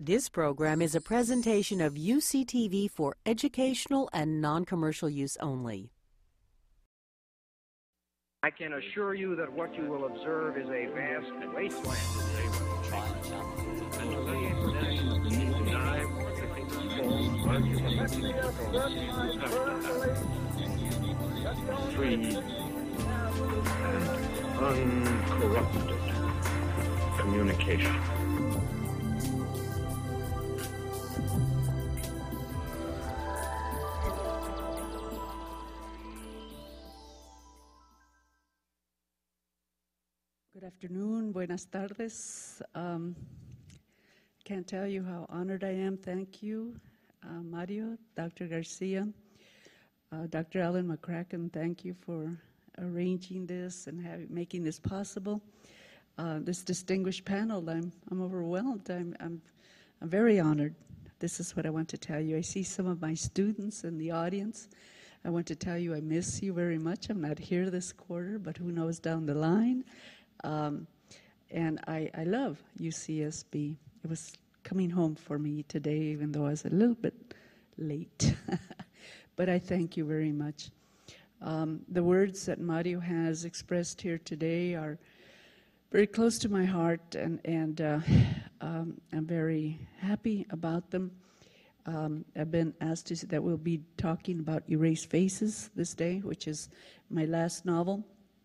This program is a presentation of UCTV for educational and non-commercial use only. I can assure you that what you will observe is a vast wasteland. Free and uncorrupted communication. Good afternoon, buenas tardes. Can't tell you how honored I am. Thank you, Mario, Dr. Garcia, Dr. Alan McCracken. Thank you for arranging this and making this possible. This distinguished panel, I'm overwhelmed. I'm very honored. This is what I want to tell you. I see some of my students in the audience. I want to tell you I miss you very much. I'm not here this quarter, but who knows down the line. And I love UCSB. It was coming home for me today, even though I was a little bit late. But I thank you very much. The words that Mario has expressed here today are very close to my heart, and I'm very happy about them. I've been asked that we'll be talking about Erased Faces this day, which is my last novel.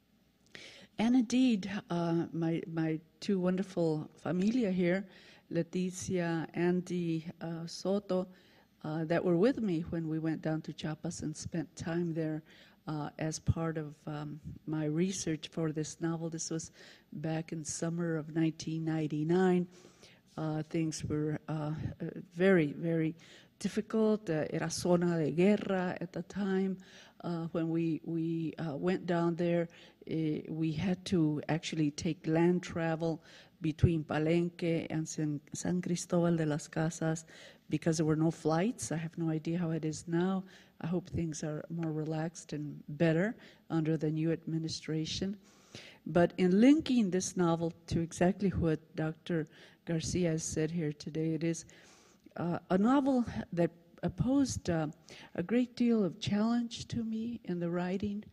And indeed, my two wonderful familia here, Leticia, Andy, Soto, that were with me when we went down to Chiapas and spent time there as part of my research for this novel. This was back in summer of 1999. Things were very, very difficult. Era zona de guerra at the time. When we went down there, we had to actually take land travel between Palenque and San Cristobal de las Casas because there were no flights. I have no idea how it is now. I hope things are more relaxed and better under the new administration. But in linking this novel to exactly what Dr. Garcia has said here today, it is a novel that posed a great deal of challenge to me in the writing,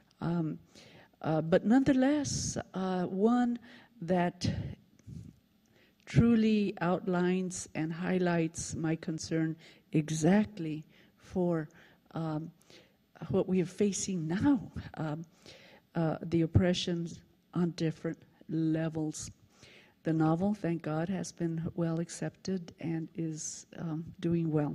but nonetheless, one that truly outlines and highlights my concern exactly for what we are facing now, the oppressions on different levels. The novel, thank God, has been well accepted and is doing well.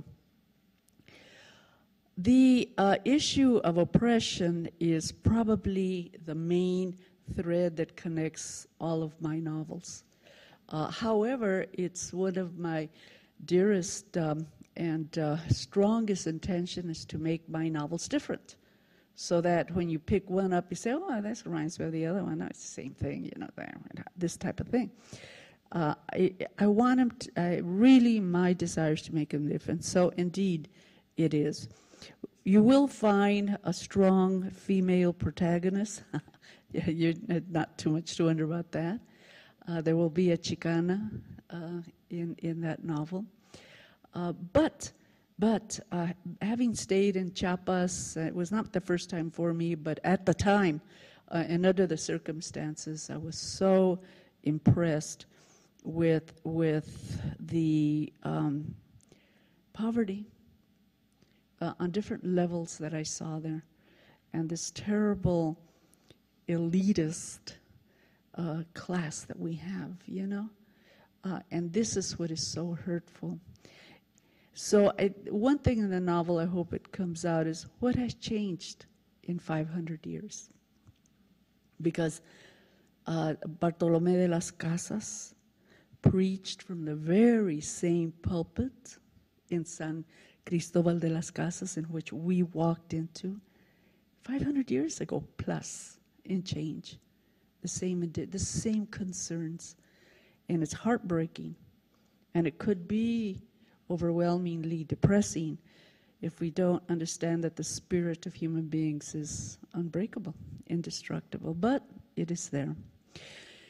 The issue of oppression is probably the main thread that connects all of my novels. However, it's one of my dearest and strongest intentions to make my novels different, so that when you pick one up, you say, oh, this reminds me of the other one. No, it's the same thing, you know, this type of thing. I want them to, really, my desire is to make them different. So indeed, it is. You will find a strong female protagonist. You're not too much to wonder about that. There will be a Chicana in that novel. But having stayed in Chiapas, it was not the first time for me, but at the time and under the circumstances, I was so impressed with the poverty on different levels that I saw there, and this terrible elitist class that we have, you know, and this is what is so hurtful. So one thing in the novel I hope it comes out is what has changed in 500 years. Because Bartolomé de las Casas preached from the very same pulpit in San Cristobal de las Casas in which we walked into 500 years ago plus in change. The same concerns. And it's heartbreaking. And it could be overwhelmingly depressing if we don't understand that the spirit of human beings is unbreakable, indestructible, but it is there.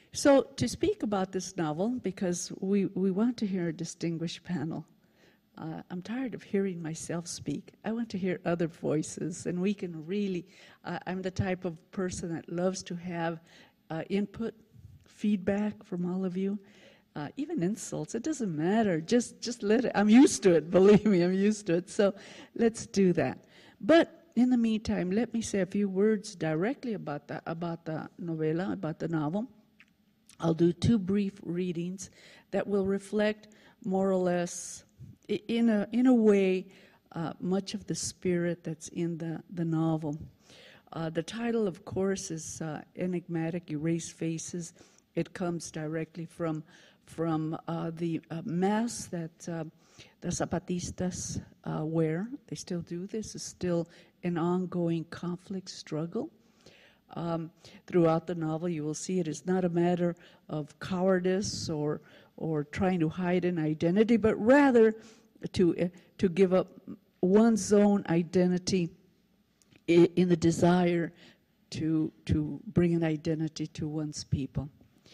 So to speak about this novel, because we want to hear a distinguished panel. I'm tired of hearing myself speak. I want to hear other voices, and we can really, I'm the type of person that loves to have input, feedback from all of you, even insults. It doesn't matter. Just let it. I'm used to it. Believe me, I'm used to it. So let's do that. But in the meantime, let me say a few words directly about the novela, about the novel. I'll do 2 brief readings that will reflect more or less, in a way, much of the spirit that's in the novel. The title, of course, is Enigmatic Erased Faces. It comes directly from the mask that the Zapatistas wear. They still do. This is still an ongoing conflict struggle. Throughout the novel, you will see it is not a matter of cowardice or trying to hide an identity, but rather to give up one's own identity in the desire to bring an identity to one's people.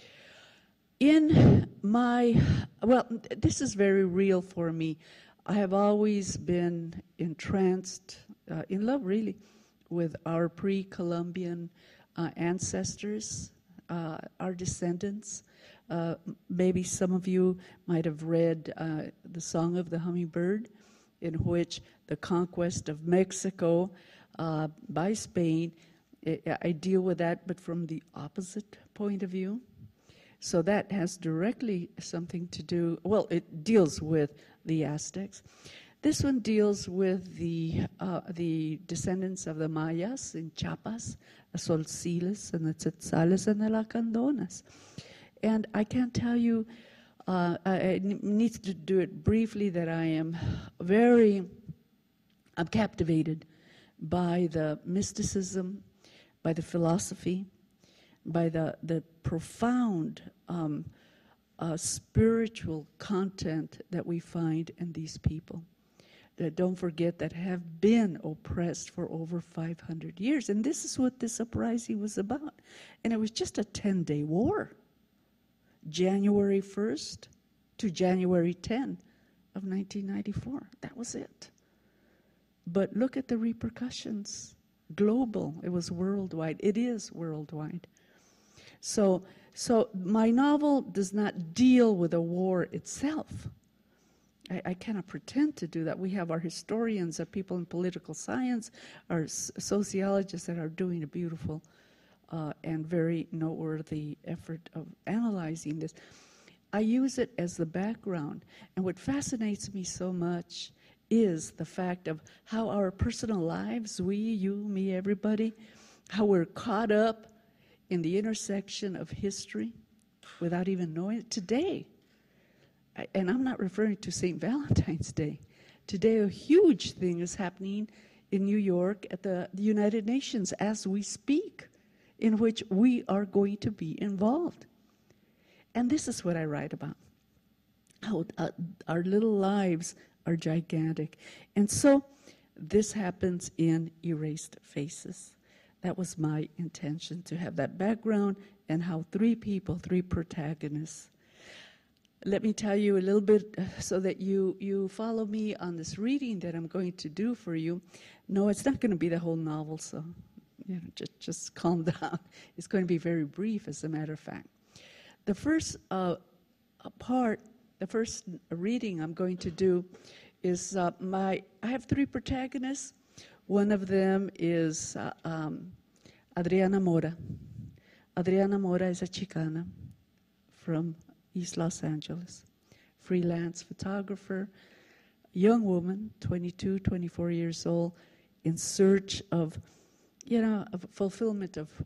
This is very real for me. I have always been entranced, in love really, with our pre-Columbian ancestors, our descendants. Maybe some of you might have read The Song of the Hummingbird, in which the conquest of Mexico by Spain, I deal with that, but from the opposite point of view. So that has directly something to do, well, it deals with the Aztecs. This one deals with the descendants of the Mayas in Chiapas, the Solciles and the Tzetzales and the Lacandonas. And I can't tell you, I need to do it briefly, that I'm captivated by the mysticism, by the philosophy, by the profound spiritual content that we find in these people. That, don't forget, that have been oppressed for over 500 years. And this is what this uprising was about. And it was just a 10-day war. January 1st to January 10 of 1994. That was it. But look at the repercussions. Global. It was worldwide. It is worldwide. So my novel does not deal with a war itself. I cannot pretend to do that. We have our historians, our people in political science, our sociologists that are doing a beautiful and very noteworthy effort of analyzing this. I use it as the background. And what fascinates me so much is the fact of how our personal lives, we, you, me, everybody, how we're caught up in the intersection of history without even knowing it. Today, and I'm not referring to St. Valentine's Day. Today, a huge thing is happening in New York at the United Nations as we speak, in which we are going to be involved. And this is what I write about, how our little lives are gigantic. And so this happens in Erased Faces. That was my intention, to have that background and how 3 people, 3 protagonists. Let me tell you a little bit so that you follow me on this reading that I'm going to do for you. No, it's not going to be the whole novel, so just calm down. It's going to be very brief, as a matter of fact. The first part, the first reading I'm going to do is I have 3 protagonists. One of them is Adriana Mora. Adriana Mora is a Chicana from East Los Angeles, freelance photographer, young woman, 22, 24 years old, in search of, of fulfillment of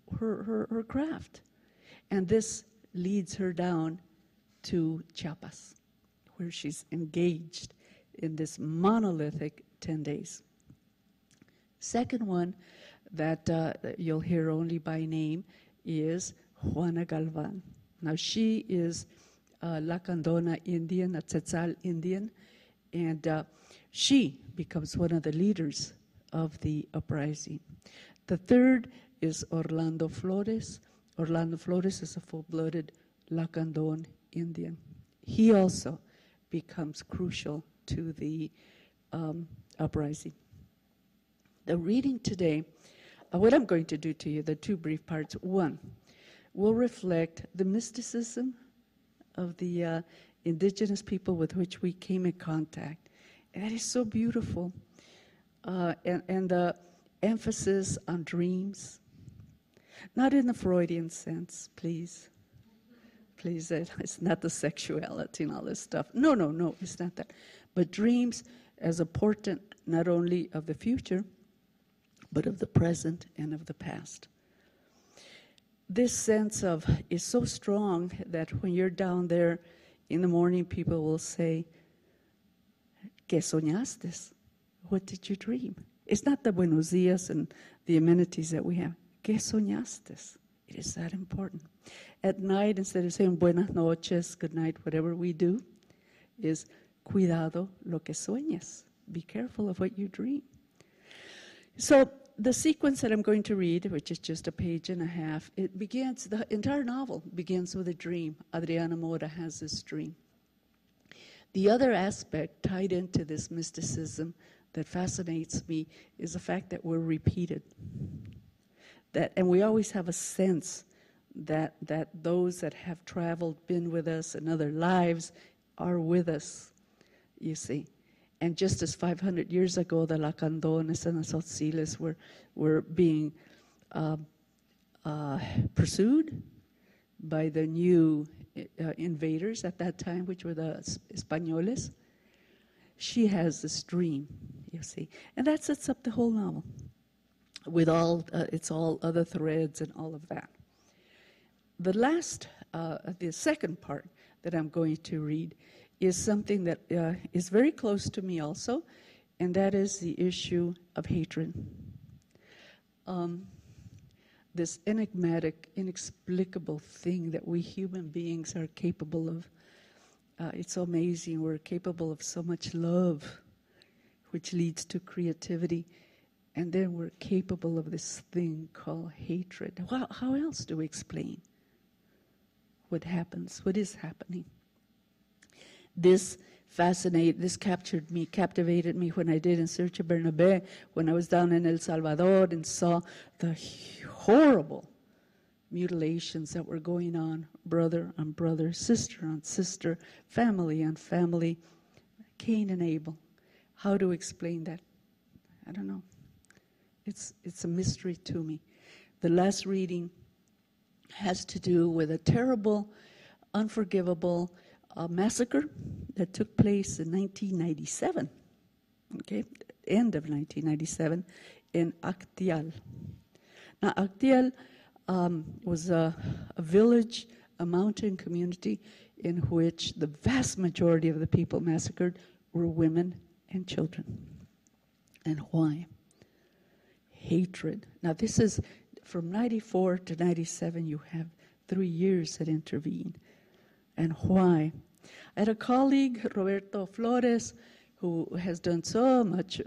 her craft. And this leads her down to Chiapas, where she's engaged in this monolithic 10 days. Second one that you'll hear only by name is Juana Galvan. Now, she is Lacandona Indian, a Tzetzal Indian, and she becomes one of the leaders of the uprising. The third is Orlando Flores. Orlando Flores is a full-blooded Lacandon Indian. He also becomes crucial to the uprising. The reading today, what I'm going to do to you, the two brief parts. One will reflect the mysticism of the indigenous people with which we came in contact. And that is so beautiful. And the emphasis on dreams, not in the Freudian sense, please. Please, it's not the sexuality and all this stuff. No, it's not that. But dreams as a portent not only of the future, but of the present and of the past. This sense of is so strong that when you're down there in the morning, people will say, ¿Qué soñaste? What did you dream? It's not the buenos días and the amenities that we have. ¿Qué soñaste? It is that important. At night, instead of saying buenas noches, good night, whatever we do, is cuidado lo que sueñas. Be careful of what you dream. So the sequence that I'm going to read, which is just a page and a half, it begins, the entire novel begins with a dream. Adriana Mora has this dream. The other aspect tied into this mysticism that fascinates me is the fact that we're repeated. And we always have a sense that those that have traveled, been with us in other lives, are with us, you see. And just as 500 years ago, the Lacandones and the Tzotziles were being pursued by the new invaders at that time, which were the Españoles, she has this dream, you see. And that sets up the whole novel with it's all other threads and all of that. The second part that I'm going to read is something that is very close to me also, and that is the issue of hatred. This enigmatic, inexplicable thing that we human beings are capable of. It's so amazing. We're capable of so much love, which leads to creativity. And then we're capable of this thing called hatred. How else do we explain what happens, what is happening? This captivated me when I did In Search of Bernabe, when I was down in El Salvador and saw the horrible mutilations that were going on, brother on brother, sister on sister, family on family, Cain and Abel. How to explain that? I don't know. It's a mystery to me. The last reading has to do with a terrible, unforgivable massacre that took place in 1997, okay, end of 1997, in Actial. Now, Actial was a village, a mountain community in which the vast majority of the people massacred were women and children. And why? Hatred. Now, this is from 94 to 97, you have 3 years that intervene. And why? I had a colleague, Roberto Flores, who has done so much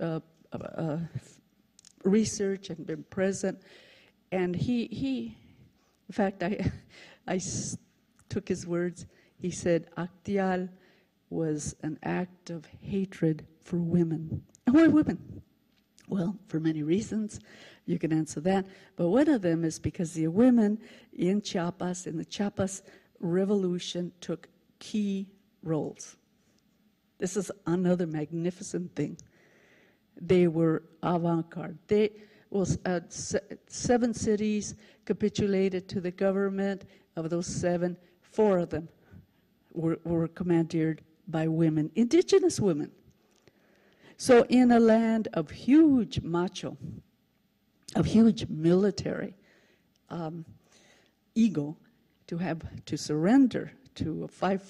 research and been present. And he in fact, I took his words. He said, Actial was an act of hatred for women. And why women? Well, for many reasons. You can answer that. But one of them is because the women in Chiapas, in the Chiapas revolution, took key roles. This is another magnificent thing. They were avant-garde. 7 cities capitulated to the government. Of those 7, 4 of them were commandeered by women, indigenous women. So in a land of huge macho, of huge military ego, to surrender to a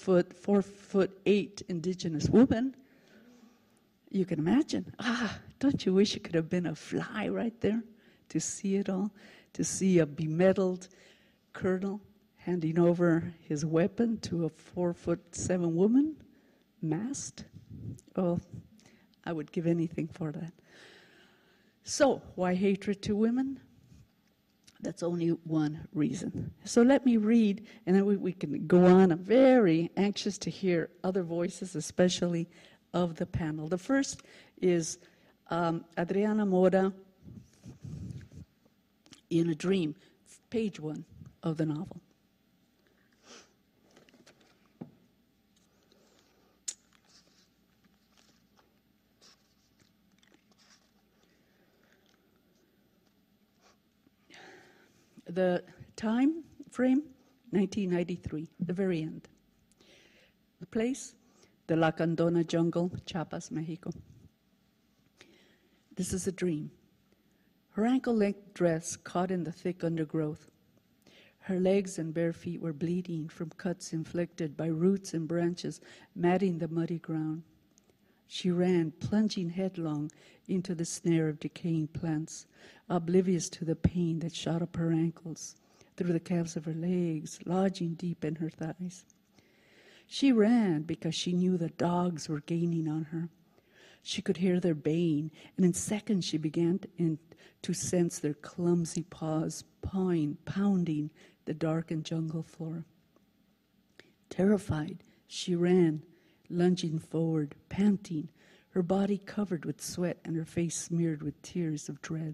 4'8" indigenous woman, you can imagine. Don't you wish you could have been a fly right there to see it all? To see a bemedaled colonel handing over his weapon to a 4'7" woman, masked? Oh, I would give anything for that. So, why hatred to women? That's only one reason. So let me read, and then we can go on. I'm very anxious to hear other voices, especially of the panel. The first is Adriana Mora in A Dream, page 1 of the novel. The time frame, 1993, the very end. The place, the Lacandona jungle, Chiapas, Mexico. This is a dream. Her ankle-length dress caught in the thick undergrowth. Her legs and bare feet were bleeding from cuts inflicted by roots and branches matting the muddy ground. She ran, plunging headlong into the snare of decaying plants, oblivious to the pain that shot up her ankles, through the calves of her legs, lodging deep in her thighs. She ran because she knew the dogs were gaining on her. She could hear their baying, and in seconds she began to sense their clumsy paws pounding the darkened jungle floor. Terrified, she ran, lunging forward, panting, her body covered with sweat and her face smeared with tears of dread.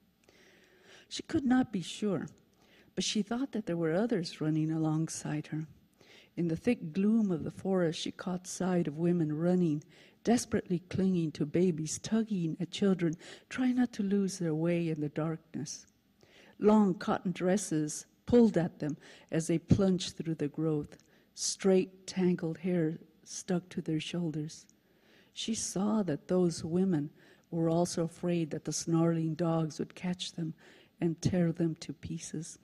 She could not be sure, but she thought that there were others running alongside her. In the thick gloom of the forest, she caught sight of women running, desperately clinging to babies, tugging at children, trying not to lose their way in the darkness. Long cotton dresses pulled at them as they plunged through the growth. Straight, tangled hair stuck to their shoulders. She saw that those women were also afraid that the snarling dogs would catch them and tear them to pieces.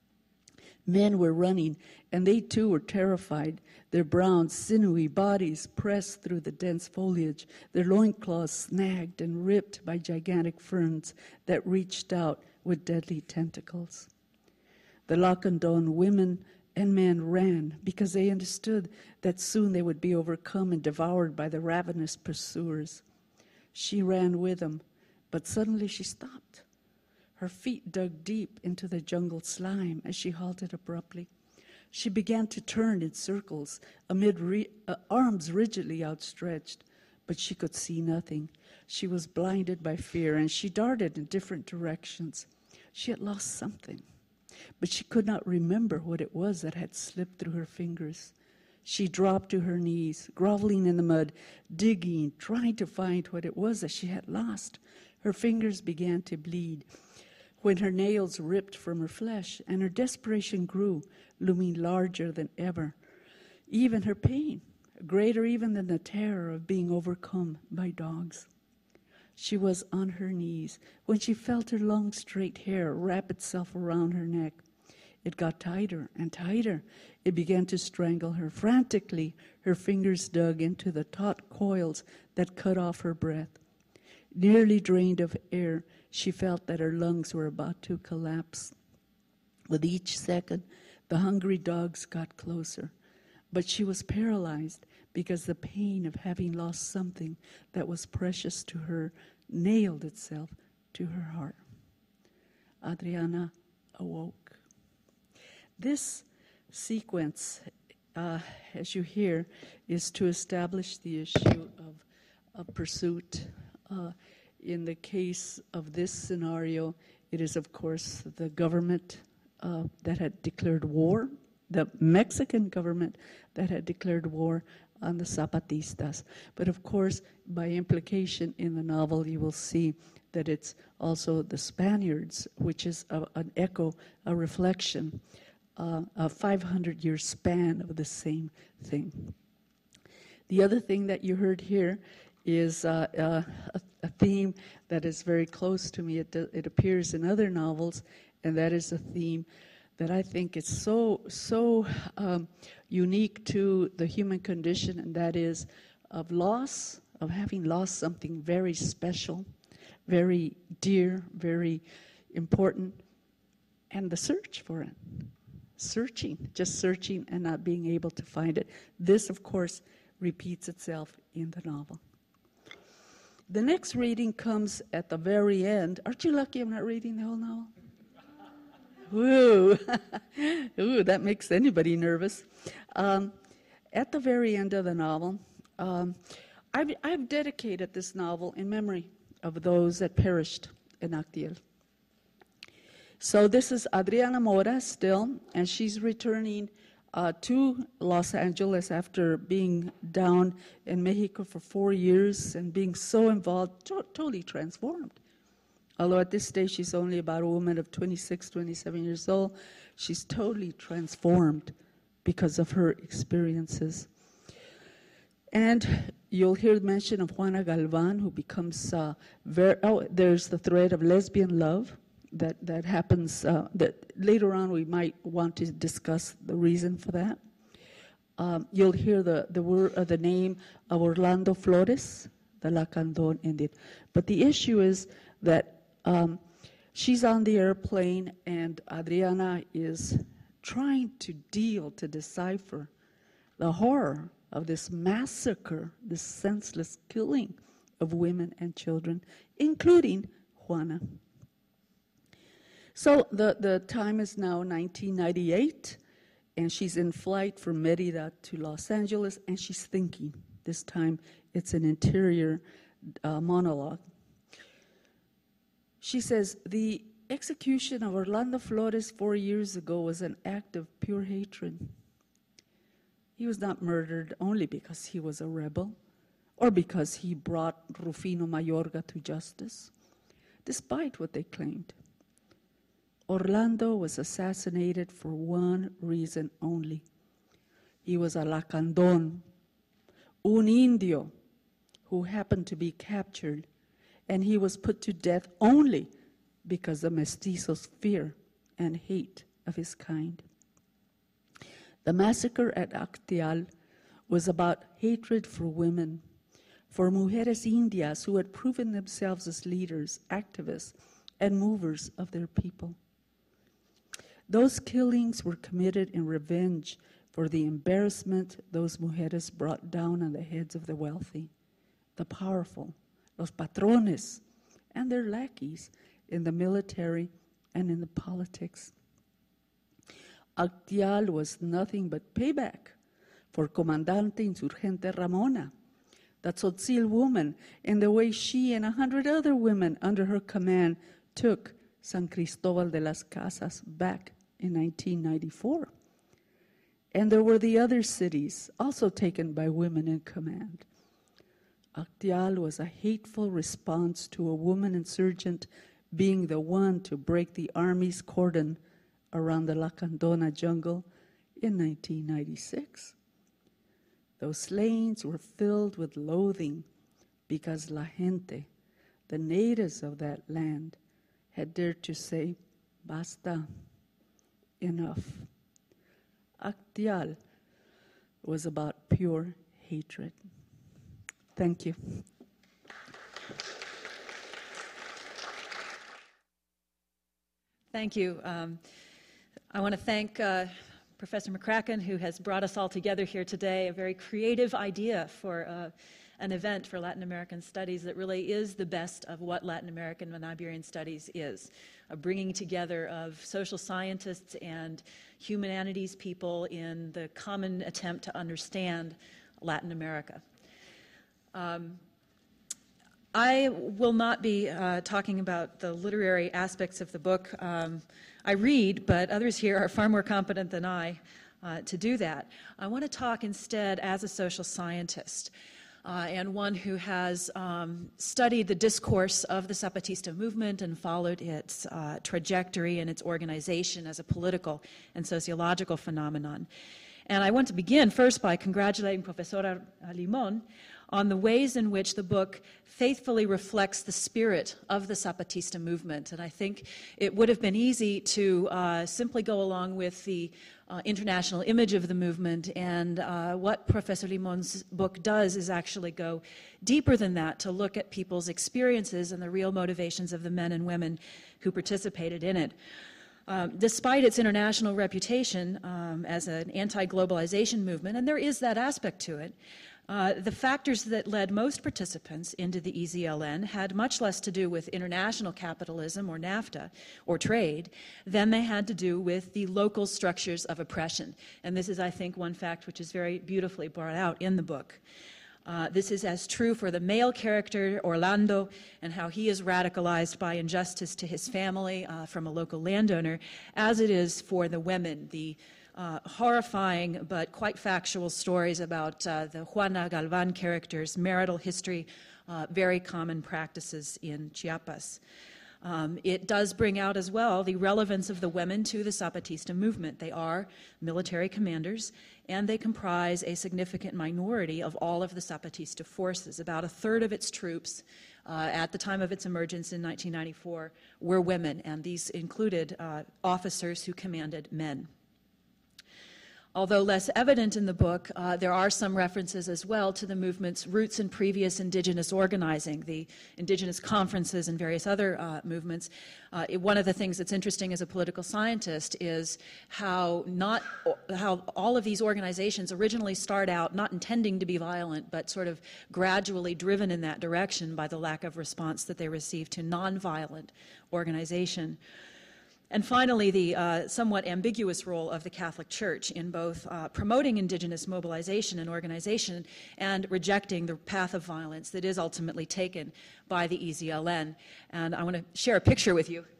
Men were running, and they too were terrified, their brown, sinewy bodies pressed through the dense foliage, their loincloths snagged and ripped by gigantic ferns that reached out with deadly tentacles. The Lacandon women and men ran because they understood that soon they would be overcome and devoured by the ravenous pursuers. She ran with them, but suddenly she stopped. Her feet dug deep into the jungle slime as she halted abruptly. She began to turn in circles amid arms rigidly outstretched, but she could see nothing. She was blinded by fear, and she darted in different directions. She had lost something, but she could not remember what it was that had slipped through her fingers. She dropped to her knees, groveling in the mud, digging, trying to find what it was that she had lost. Her fingers began to bleed when her nails ripped from her flesh, and her desperation grew, looming larger than ever. Even her pain, greater even than the terror of being overcome by dogs. She was on her knees when she felt her long straight hair wrap itself around her neck. It got tighter and tighter. It began to strangle her. Frantically, her fingers dug into the taut coils that cut off her breath. Nearly drained of air, she felt that her lungs were about to collapse. With each second, the hungry dogs got closer. But she was paralyzed because the pain of having lost something that was precious to her nailed itself to her heart. Adriana awoke. This sequence, as you hear, is to establish the issue of pursuit. In the case of this scenario, it is, of course, the government that had declared war, the Mexican government that had declared war on the Zapatistas. But of course, by implication in the novel, you will see that it's also the Spaniards, which is an echo, a reflection, a 500-year span of the same thing. The other thing that you heard here is a theme that is very close to me. It appears in other novels, and that is a theme that I think is so unique to the human condition, and that is of loss, of having lost something very special, very dear, very important, and the search for it. Just searching and not being able to find it. This, of course, repeats itself in the novel. The next reading comes at the very end. Aren't you lucky I'm not reading the whole novel? Ooh, ooh, that makes anybody nervous. At the very end of the novel, I've dedicated this novel in memory of those that perished in Actial. So this is Adriana Mora still, and she's returning to Los Angeles after being down in Mexico for 4 years and being so involved, totally transformed. Although at this stage she's only about a woman of 26, 27 years old, she's totally transformed because of her experiences. And you'll hear mention of Juana Galvan, who becomes there's the thread of lesbian love that happens, that later on we might want to discuss the reason for that. You'll hear the name of Orlando Flores, the Lacandon Indian. But the issue is that she's on the airplane and Adriana is trying to decipher the horror of this massacre, this senseless killing of women and children, including Juana. So the time is now 1998, and she's in flight from Merida to Los Angeles, and she's thinking. This time it's an interior monologue. She says, the execution of Orlando Flores 4 years ago was an act of pure hatred. He was not murdered only because he was a rebel or because he brought Rufino Mayorga to justice, despite what they claimed. Orlando was assassinated for one reason only. He was a Lacandon, un indio, who happened to be captured, and he was put to death only because of mestizos' fear and hate of his kind. The massacre at Actial was about hatred for women, for mujeres indias who had proven themselves as leaders, activists, and movers of their people. Those killings were committed in revenge for the embarrassment those mujeres brought down on the heads of the wealthy, the powerful, los patrones, and their lackeys in the military and in the politics. Actial was nothing but payback for Comandante Insurgente Ramona, the Tzotzil woman, in the way she and 100 other women under her command took San Cristobal de las Casas back in 1994. And there were the other cities, also taken by women in command. Actial was a hateful response to a woman insurgent being the one to break the army's cordon around the Lacandona jungle in 1996. Those slayings were filled with loathing because la gente, the natives of that land, had dared to say, basta, enough. Actial was about pure hatred. Thank you. Thank you. I want to thank Professor McCracken, who has brought us all together here today, a very creative idea for an event for Latin American studies that really is the best of what Latin American and Iberian studies is, a bringing together of social scientists and humanities people in the common attempt to understand Latin America. I will not be talking about the literary aspects of the book. I read, but others here are far more competent than I to do that. I want to talk instead as a social scientist and one who has studied the discourse of the Zapatista movement and followed its trajectory and its organization as a political and sociological phenomenon. And I want to begin first by congratulating Professora Limon on the ways in which the book faithfully reflects the spirit of the Zapatista movement. And I think it would have been easy to simply go along with the international image of the movement, and what Professor Limon's book does is actually go deeper than that to look at people's experiences and the real motivations of the men and women who participated in it. Despite its international reputation as an anti-globalization movement, and there is that aspect to it, The factors that led most participants into the EZLN had much less to do with international capitalism or NAFTA or trade than they had to do with the local structures of oppression. And this is, I think, one fact which is very beautifully brought out in the book. This is as true for the male character, Orlando, and how he is radicalized by injustice to his family from a local landowner, as it is for the women, the horrifying but quite factual stories about the Juana Galvan character's marital history, very common practices in Chiapas. It does bring out as well the relevance of the women to the Zapatista movement. They are military commanders, and they comprise a significant minority of all of the Zapatista forces. About a third of its troops at the time of its emergence in 1994 were women, and these included officers who commanded men. Although less evident in the book, there are some references as well to the movement's roots in previous indigenous organizing, the indigenous conferences and various other movements. One of the things that's interesting as a political scientist is how all of these organizations originally start out not intending to be violent, but sort of gradually driven in that direction by the lack of response that they receive to nonviolent organization. And finally, the somewhat ambiguous role of the Catholic Church in both promoting indigenous mobilization and organization and rejecting the path of violence that is ultimately taken by the EZLN. And I want to share a picture with you.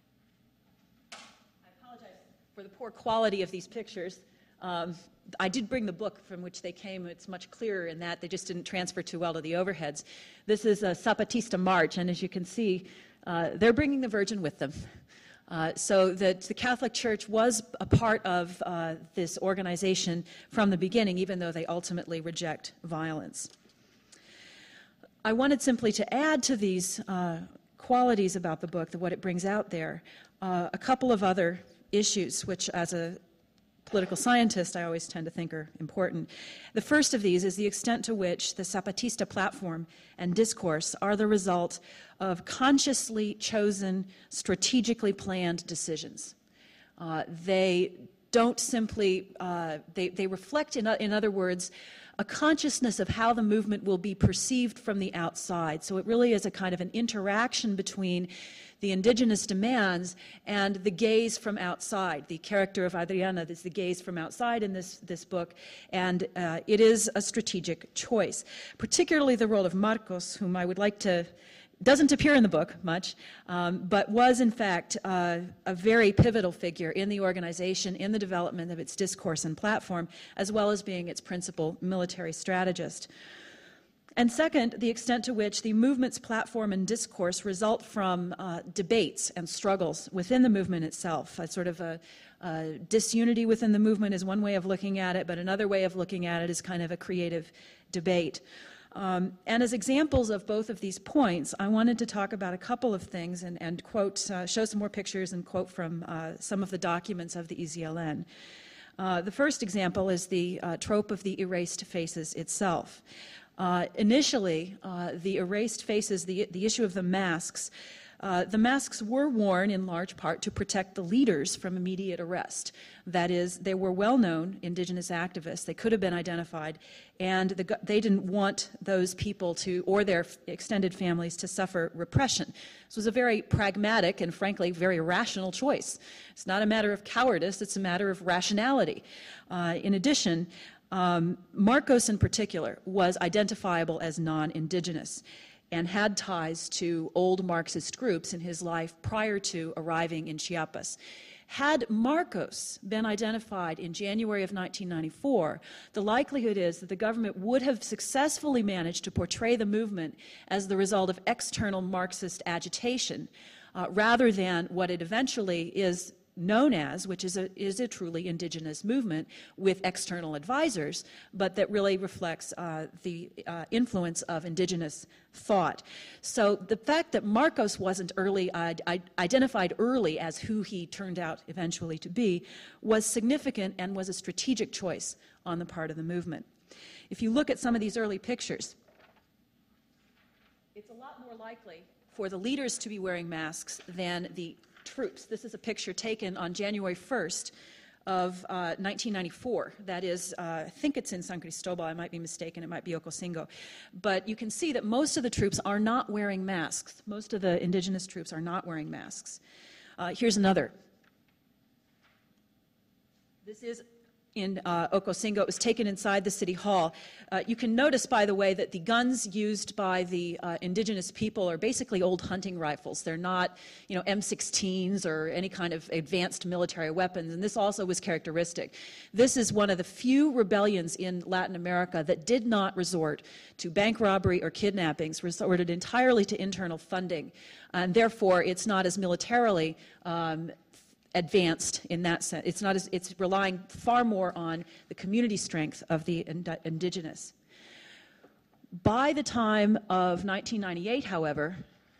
I apologize for the poor quality of these pictures. I did bring the book from which they came. It's much clearer in that they just didn't transfer too well to the overheads. This is a Zapatista march, and as you can see, they're bringing the Virgin with them. So that the Catholic Church was a part of this organization from the beginning, even though they ultimately reject violence. I wanted simply to add to these qualities about the book, what it brings out there, a couple of other issues, which as a political scientist I always tend to think are important. The first of these is the extent to which the Zapatista platform and discourse are the result of consciously chosen, strategically planned decisions. They don't simply, they reflect, in other words, a consciousness of how the movement will be perceived from the outside. So it really is a kind of an interaction between the indigenous demands and the gaze from outside. The character of Adriana is the gaze from outside in this book, and it is a strategic choice. Particularly the role of Marcos, whom I would like to, doesn't appear in the book much, but was in fact a very pivotal figure in the organization, in the development of its discourse and platform, as well as being its principal military strategist. And second, the extent to which the movement's platform and discourse result from debates and struggles within the movement itself. A sort of a disunity within the movement is one way of looking at it, but another way of looking at it is kind of a creative debate. And as examples of both of these points, I wanted to talk about a couple of things and quote, show some more pictures and quote from some of the documents of the EZLN. The first example is the trope of the erased faces itself. Initially, the erased faces, the issue of the masks were worn in large part to protect the leaders from immediate arrest. That is, they were well-known indigenous activists. They could have been identified, and they didn't want those people to, or their extended families, to suffer repression. This was a very pragmatic and, frankly, very rational choice. It's not a matter of cowardice, it's a matter of rationality. In addition, Marcos in particular was identifiable as non-indigenous and had ties to old Marxist groups in his life prior to arriving in Chiapas. Had Marcos been identified in January of 1994, the likelihood is that the government would have successfully managed to portray the movement as the result of external Marxist agitation, rather than what it eventually is known as, which is a truly indigenous movement with external advisors, but that really reflects the influence of indigenous thought. So the fact that Marcos wasn't identified early as who he turned out eventually to be was significant and was a strategic choice on the part of the movement. If you look at some of these early pictures, it's a lot more likely for the leaders to be wearing masks than the troops. This is a picture taken on January 1st of 1994. That is, I think it's in San Cristobal. I might be mistaken. It might be Ocosingo. But you can see that most of the troops are not wearing masks. Most of the indigenous troops are not wearing masks. Here's another. This is in Ocosingo. It was taken inside the city hall. You can notice, by the way, that the guns used by the indigenous people are basically old hunting rifles. They're not, M16s or any kind of advanced military weapons, and this also was characteristic. This is one of the few rebellions in Latin America that did not resort to bank robbery or kidnappings, resorted entirely to internal funding, and therefore it's not as militarily advanced in that sense. It's relying far more on the community strength of the indigenous. By the time of 1998, however,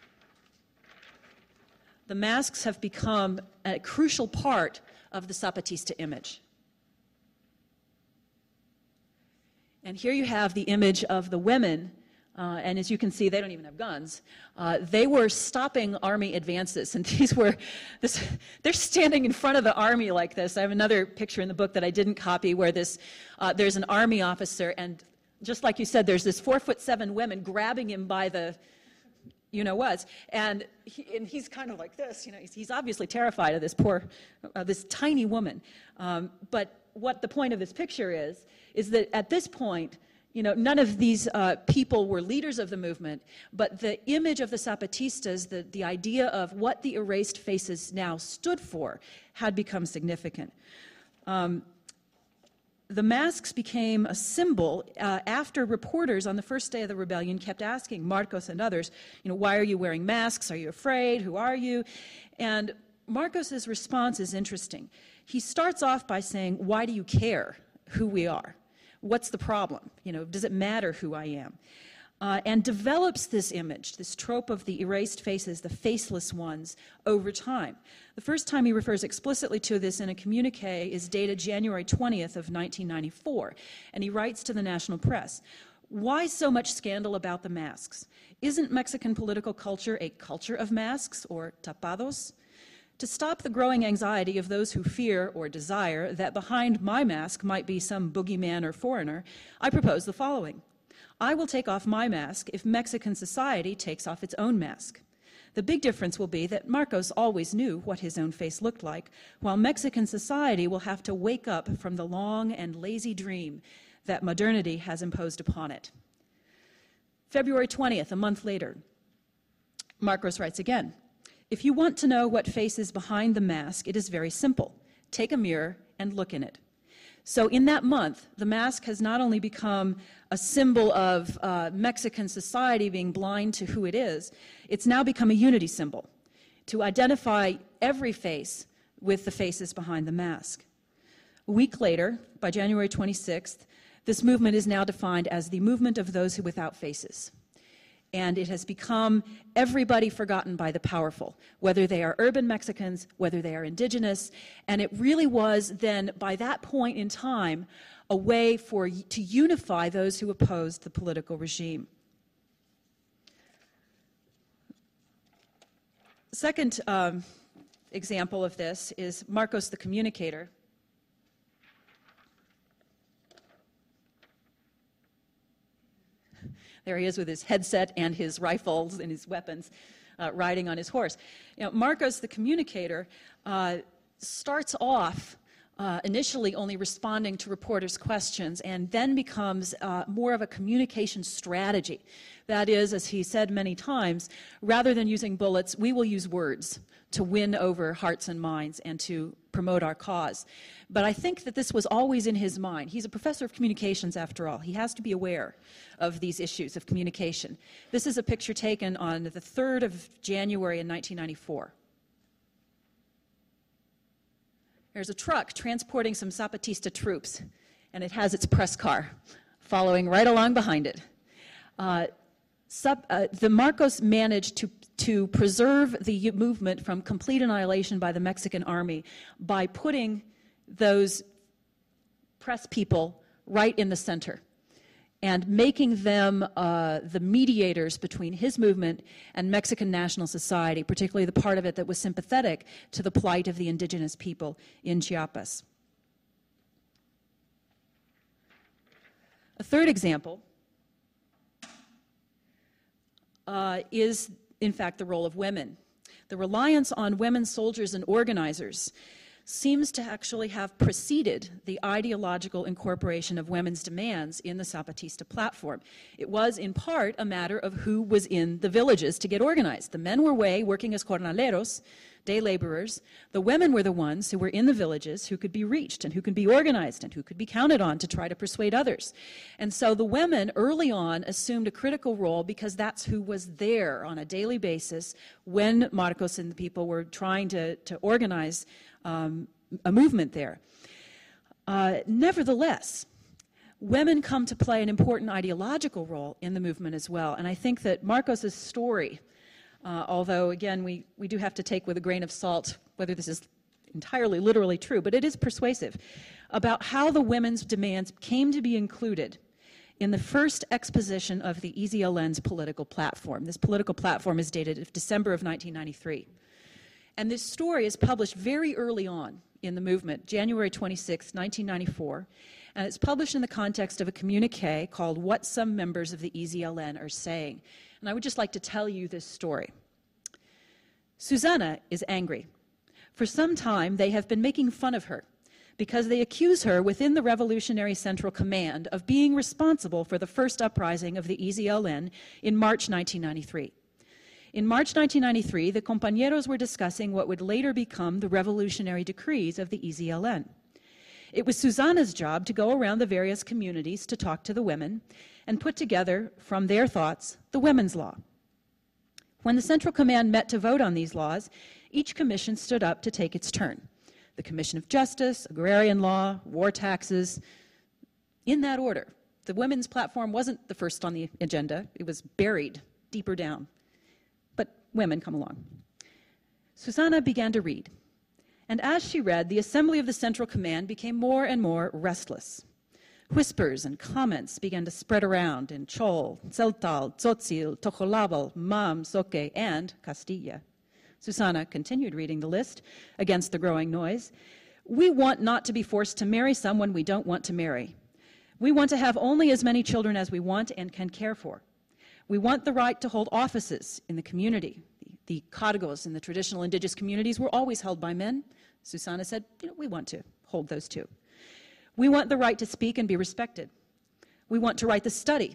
the masks have become a crucial part of the Zapatista image. And here you have the image of the women. And as you can see, they don't even have guns. They were stopping army advances, and they're standing in front of the army like this. I have another picture in the book that I didn't copy where there's an army officer, and just like you said, there's this 4'7" woman grabbing him by the you-know-whats, and he's kind of like this. He's obviously terrified of this tiny woman. But what the point of this picture is that at this point, none of these people were leaders of the movement, but the image of the Zapatistas, the idea of what the erased faces now stood for, had become significant. The masks became a symbol after reporters on the first day of the rebellion kept asking Marcos and others, why are you wearing masks? Are you afraid? Who are you? And Marcos's response is interesting. He starts off by saying, why do you care who we are? What's the problem? Does it matter who I am? And develops this image, this trope of the erased faces, the faceless ones, over time. The first time he refers explicitly to this in a communique is dated January 20th of 1994, and he writes to the national press, why so much scandal about the masks? Isn't Mexican political culture a culture of masks, or tapados? To stop the growing anxiety of those who fear or desire that behind my mask might be some boogeyman or foreigner, I propose the following. I will take off my mask if Mexican society takes off its own mask. The big difference will be that Marcos always knew what his own face looked like, while Mexican society will have to wake up from the long and lazy dream that modernity has imposed upon it. February 20th, a month later, Marcos writes again, if you want to know what face is behind the mask, it is very simple. Take a mirror and look in it. So in that month, the mask has not only become a symbol of Mexican society being blind to who it is, it's now become a unity symbol to identify every face with the faces behind the mask. A week later, by January 26th, this movement is now defined as the movement of those who without faces. And it has become everybody forgotten by the powerful, whether they are urban Mexicans, whether they are indigenous, and it really was then, by that point in time, a way to unify those who opposed the political regime. Second example of this is Marcos the Communicator. There he is with his headset and his rifles and his weapons, riding on his horse. Marcos the Communicator starts off initially only responding to reporters' questions and then becomes more of a communication strategy. That is, as he said many times, rather than using bullets, we will use words to win over hearts and minds and to promote our cause. But I think that this was always in his mind. He's a professor of communications, after all. He has to be aware of these issues of communication. This is a picture taken on the 3rd of January in 1994. There's a truck transporting some Zapatista troops, and it has its press car following right along behind it. The Marcos managed to preserve the movement from complete annihilation by the Mexican army by putting those press people right in the center and making them the mediators between his movement and Mexican national society, particularly the part of it that was sympathetic to the plight of the indigenous people in Chiapas. A third example is, in fact, the role of women. The reliance on women soldiers and organizers seems to actually have preceded the ideological incorporation of women's demands in the Zapatista platform. It was, in part, a matter of who was in the villages to get organized. The men were away working as jornaleros, day laborers. The women were the ones who were in the villages who could be reached and who could be organized and who could be counted on to try to persuade others. And so the women early on assumed a critical role because that's who was there on a daily basis when Marcos and the people were trying to organize a movement there. Nevertheless, women come to play an important ideological role in the movement as well. And I think that Marcos's story, although, again, we do have to take with a grain of salt whether this is entirely literally true, but it is persuasive, about how the women's demands came to be included in the first exposition of the EZLN's political platform. This political platform is dated December of 1993. And this story is published very early on in the movement, January 26, 1994, and it's published in the context of a communique called What Some Members of the EZLN Are Saying. And I would just like to tell you this story. Susana is angry. For some time, they have been making fun of her because they accuse her within the Revolutionary Central Command of being responsible for the first uprising of the EZLN in March 1993. In March 1993, the compañeros were discussing what would later become the revolutionary decrees of the EZLN. It was Susana's job to go around the various communities to talk to the women and put together, from their thoughts, the women's law. When the Central Command met to vote on these laws, each commission stood up to take its turn. The Commission of Justice, Agrarian Law, War Taxes, in that order. The women's platform wasn't the first on the agenda. It was buried deeper down. But women come along. Susana began to read. And as she read, the assembly of the Central Command became more and more restless. Whispers and comments began to spread around in Chol, Tzeltal, Tzotzil, Tojolabal, Mam, Soque, and Castilla. Susana continued reading the list against the growing noise. We want not to be forced to marry someone we don't want to marry. We want to have only as many children as we want and can care for. We want the right to hold offices in the community. The cargos in the traditional indigenous communities were always held by men. Susana said, we want to hold those too. We want the right to speak and be respected. We want the right to study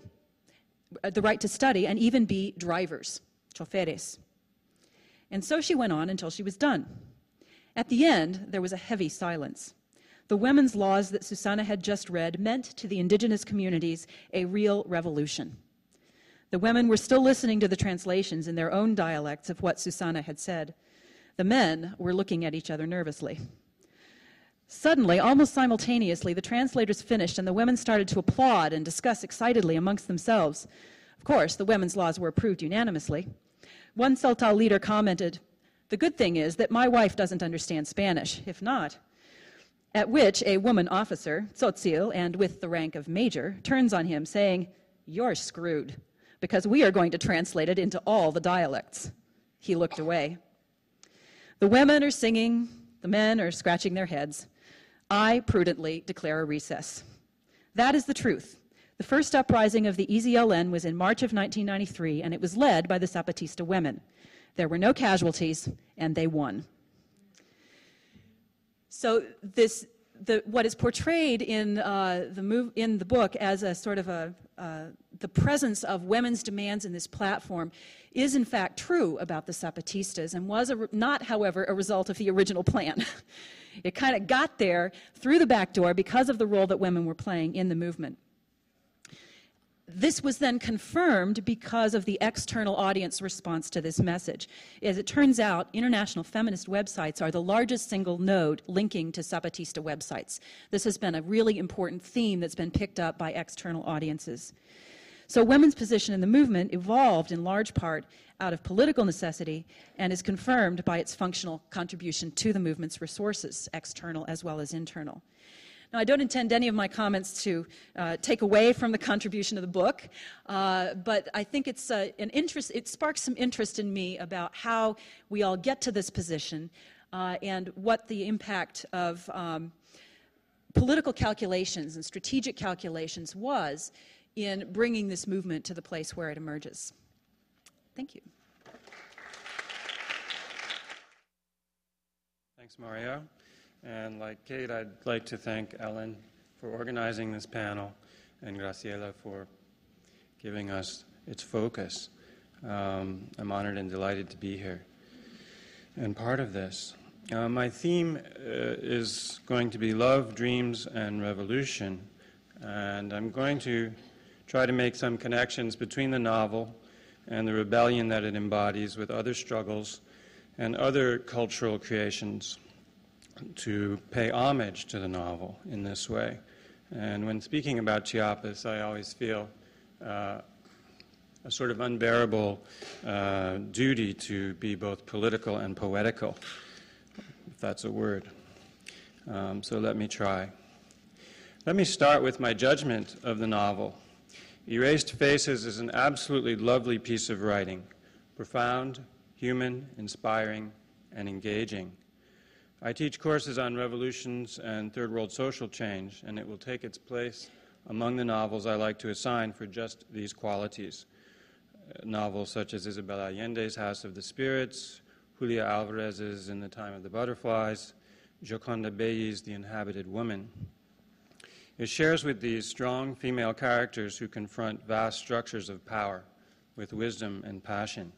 and even be drivers, choferes. And so she went on until she was done. At the end, there was a heavy silence. The women's laws that Susana had just read meant to the indigenous communities a real revolution. The women were still listening to the translations in their own dialects of what Susana had said. The men were looking at each other nervously. Suddenly, almost simultaneously, the translators finished and the women started to applaud and discuss excitedly amongst themselves. Of course, the women's laws were approved unanimously. One Tzeltal leader commented, "The good thing is that my wife doesn't understand Spanish, if not." At which a woman officer, Tzotzil, and with the rank of major, turns on him saying, "You're screwed, because we are going to translate it into all the dialects." He looked away. The women are singing, the men are scratching their heads. I prudently declare a recess. That is the truth. The first uprising of the EZLN was in March of 1993, and it was led by the Zapatista women. There were no casualties, and they won. So what is portrayed in the book as a sort of the presence of women's demands in this platform is in fact true about the Zapatistas and was not, however, a result of the original plan. It kind of got there through the back door because of the role that women were playing in the movement. This was then confirmed because of the external audience response to this message. As it turns out, international feminist websites are the largest single node linking to Zapatista websites. This has been a really important theme that's been picked up by external audiences. So women's position in the movement evolved in large part out of political necessity and is confirmed by its functional contribution to the movement's resources, external as well as internal. Now, I don't intend any of my comments to take away from the contribution of the book, but I think it's it sparks some interest in me about how we all get to this position and what the impact of political calculations and strategic calculations was in bringing this movement to the place where it emerges. Thank you. Thanks, Mario. And like Kate, I'd like to thank Ellen for organizing this panel and Graciela for giving us its focus. I'm honored and delighted to be here and part of this. My theme is going to be love, dreams, and revolution. And I'm going to try to make some connections between the novel and the rebellion that it embodies with other struggles and other cultural creations to pay homage to the novel in this way. And when speaking about Chiapas, I always feel a sort of unbearable duty to be both political and poetical, if that's a word. So let me try. Let me start with my judgment of the novel. Erased Faces is an absolutely lovely piece of writing, profound, human, inspiring, and engaging. I teach courses on revolutions and third world social change, and it will take its place among the novels I like to assign for just these qualities. Novels such as Isabel Allende's House of the Spirits, Julia Alvarez's In the Time of the Butterflies, Gioconda Belli's The Inhabited Woman. It shares with these strong female characters who confront vast structures of power with wisdom and passion.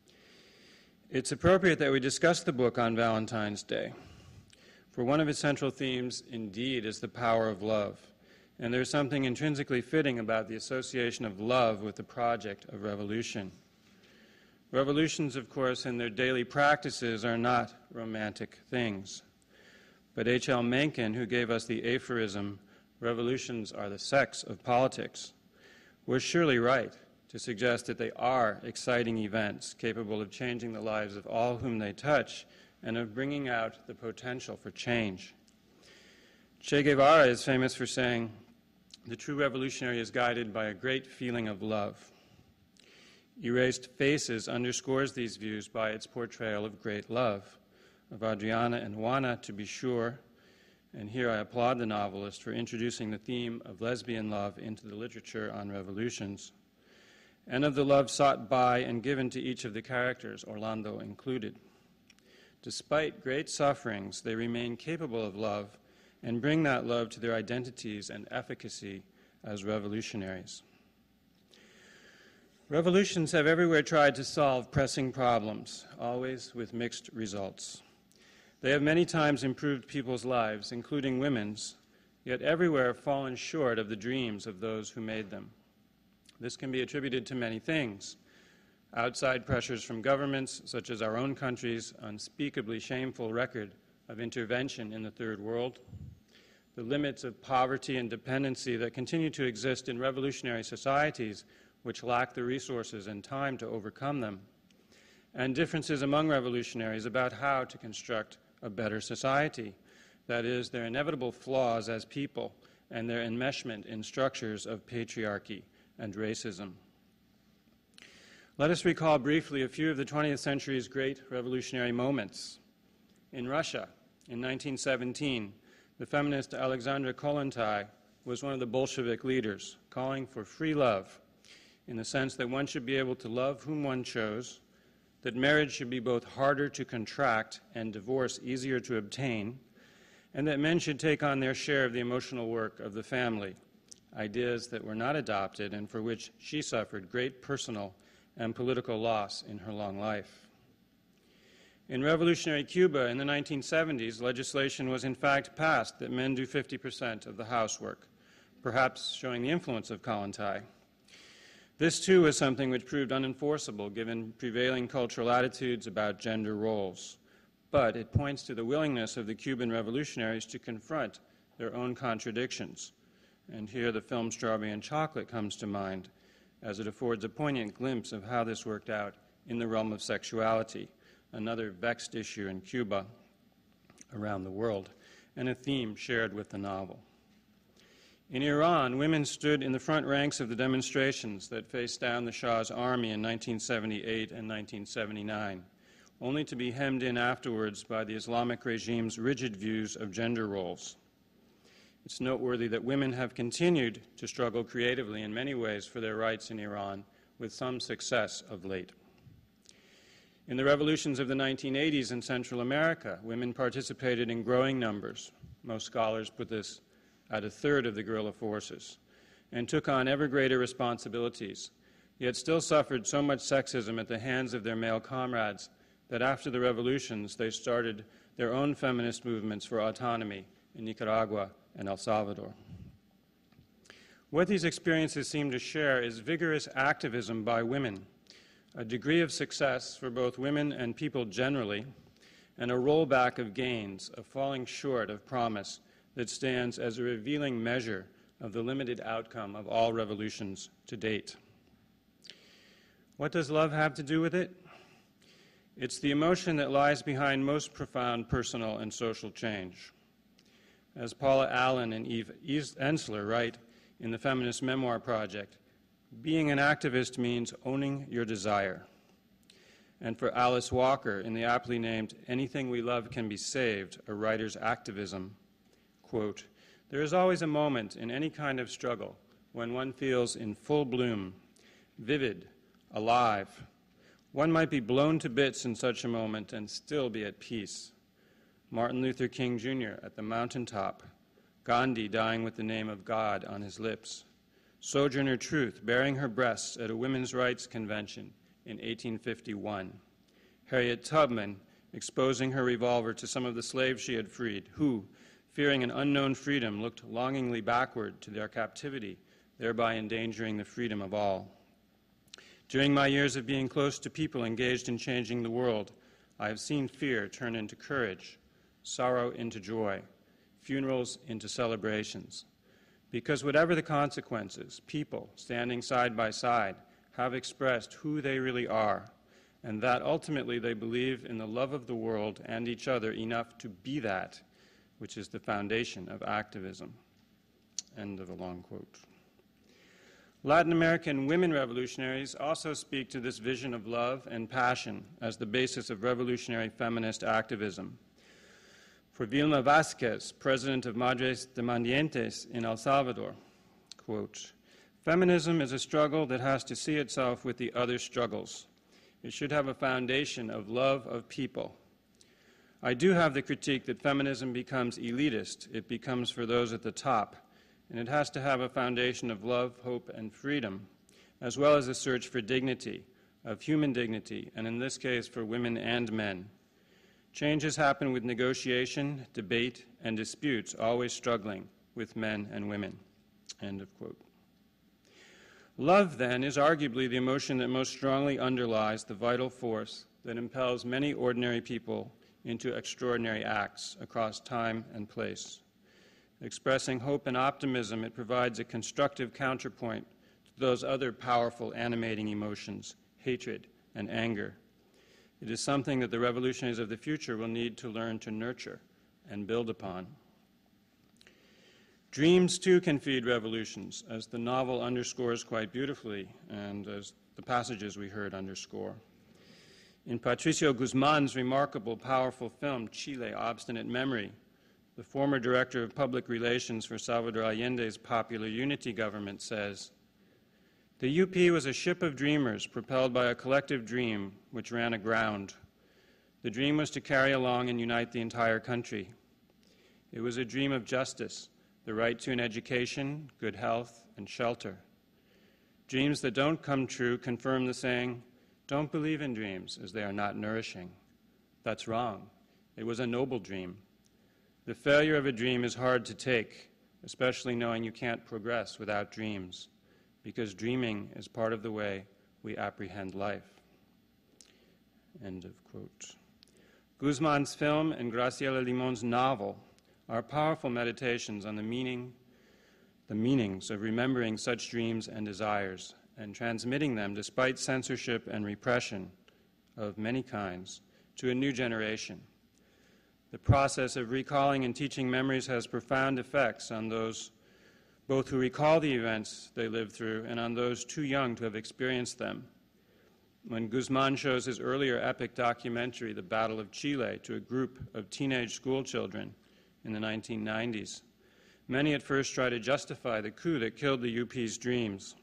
It's appropriate that we discuss the book on Valentine's Day, for one of its central themes, indeed, is the power of love. And there's something intrinsically fitting about the association of love with the project of revolution. Revolutions, of course, in their daily practices are not romantic things. But H.L. Mencken, who gave us the aphorism, "Revolutions are the sex of politics," was surely right to suggest that they are exciting events capable of changing the lives of all whom they touch and of bringing out the potential for change. Che Guevara is famous for saying, "The true revolutionary is guided by a great feeling of love." Erased Faces underscores these views by its portrayal of great love, of Adriana and Juana, to be sure, and here I applaud the novelist for introducing the theme of lesbian love into the literature on revolutions, and of the love sought by and given to each of the characters, Orlando included. Despite great sufferings, they remain capable of love and bring that love to their identities and efficacy as revolutionaries. Revolutions have everywhere tried to solve pressing problems, always with mixed results. They have many times improved people's lives, including women's, yet everywhere fallen short of the dreams of those who made them. This can be attributed to many things: outside pressures from governments, such as our own country's unspeakably shameful record of intervention in the Third World, the limits of poverty and dependency that continue to exist in revolutionary societies which lack the resources and time to overcome them, and differences among revolutionaries about how to construct a better society, that is, their inevitable flaws as people and their enmeshment in structures of patriarchy and racism. Let us recall briefly a few of the 20th century's great revolutionary moments. In Russia, in 1917, the feminist Alexandra Kollontai was one of the Bolshevik leaders, calling for free love, in the sense that one should be able to love whom one chose, that marriage should be both harder to contract and divorce easier to obtain, and that men should take on their share of the emotional work of the family, ideas that were not adopted and for which she suffered great personal and political loss in her long life. In revolutionary Cuba in the 1970s, legislation was in fact passed that men do 50% of the housework, perhaps showing the influence of Kollontai. This, too, was something which proved unenforceable given prevailing cultural attitudes about gender roles. But it points to the willingness of the Cuban revolutionaries to confront their own contradictions. And here the film Strawberry and Chocolate comes to mind, as it affords a poignant glimpse of how this worked out in the realm of sexuality, another vexed issue in Cuba, around the world, and a theme shared with the novel. In Iran, women stood in the front ranks of the demonstrations that faced down the Shah's army in 1978 and 1979, only to be hemmed in afterwards by the Islamic regime's rigid views of gender roles. it's noteworthy that women have continued to struggle creatively in many ways for their rights in Iran, with some success of late. In the revolutions of the 1980s in Central America, women participated in growing numbers. Most scholars put this at a third of the guerrilla forces, and took on ever greater responsibilities, yet still suffered so much sexism at the hands of their male comrades that after the revolutions they started their own feminist movements for autonomy in Nicaragua and El Salvador. What these experiences seem to share is vigorous activism by women, a degree of success for both women and people generally, and a rollback of gains, a falling short of promise that stands as a revealing measure of the limited outcome of all revolutions to date. What does love have to do with it? It's the emotion that lies behind most profound personal and social change. As Paula Allen and Eve Ensler write in the Feminist Memoir Project, being an activist means owning your desire. And for Alice Walker, in the aptly named Anything We Love Can Be Saved, a writer's activism, quote, there is always a moment in any kind of struggle when one feels in full bloom, vivid, alive. One might be blown to bits in such a moment and still be at peace. Martin Luther King Jr. at the mountaintop, Gandhi dying with the name of God on his lips, Sojourner Truth bearing her breasts at a women's rights convention in 1851, Harriet Tubman exposing her revolver to some of the slaves she had freed, who, fearing an unknown freedom, looked longingly backward to their captivity, thereby endangering the freedom of all. During my years of being close to people engaged in changing the world, I have seen fear turn into courage, sorrow into joy, funerals into celebrations. Because whatever the consequences, people, standing side by side, have expressed who they really are, and that ultimately they believe in the love of the world and each other enough to be that, which is the foundation of activism. End of a long quote. Latin American women revolutionaries also speak to this vision of love and passion as the basis of revolutionary feminist activism. For Vilma Vázquez, president of Madres Demandientes in El Salvador, quote, feminism is a struggle that has to see itself with the other struggles. It should have a foundation of love of people. I do have the critique that feminism becomes elitist. It becomes for those at the top. And it has to have a foundation of love, hope, and freedom, as well as a search for dignity, of human dignity, and in this case for women and men. Changes happen with negotiation, debate, and disputes, always struggling with men and women. End of quote. Love, then, is arguably the emotion that most strongly underlies the vital force that impels many ordinary people into extraordinary acts across time and place. Expressing hope and optimism, it provides a constructive counterpoint to those other powerful animating emotions, hatred and anger. It is something that the revolutionaries of the future will need to learn to nurture and build upon. Dreams, too, can feed revolutions, as the novel underscores quite beautifully, and as the passages we heard underscore. In Patricio Guzman's remarkable, powerful film, Chile, Obstinate Memory, the former director of public relations for Salvador Allende's Popular Unity government says, the UP was a ship of dreamers propelled by a collective dream which ran aground. The dream was to carry along and unite the entire country. It was a dream of justice, the right to an education, good health, and shelter. Dreams that don't come true confirm the saying, don't believe in dreams as they are not nourishing. That's wrong. It was a noble dream. The failure of a dream is hard to take, especially knowing you can't progress without dreams, because dreaming is part of the way we apprehend life. End of quote. Guzman's film and Graciela Limon's novel are powerful meditations on the meanings of remembering such dreams and desires and transmitting them despite censorship and repression of many kinds to a new generation. The process of recalling and teaching memories has profound effects on those both who recall the events they lived through and on those too young to have experienced them. When Guzman shows his earlier epic documentary, The Battle of Chile, to a group of teenage school children in the 1990s, Many at first try to justify the coup that killed the UP's dreams.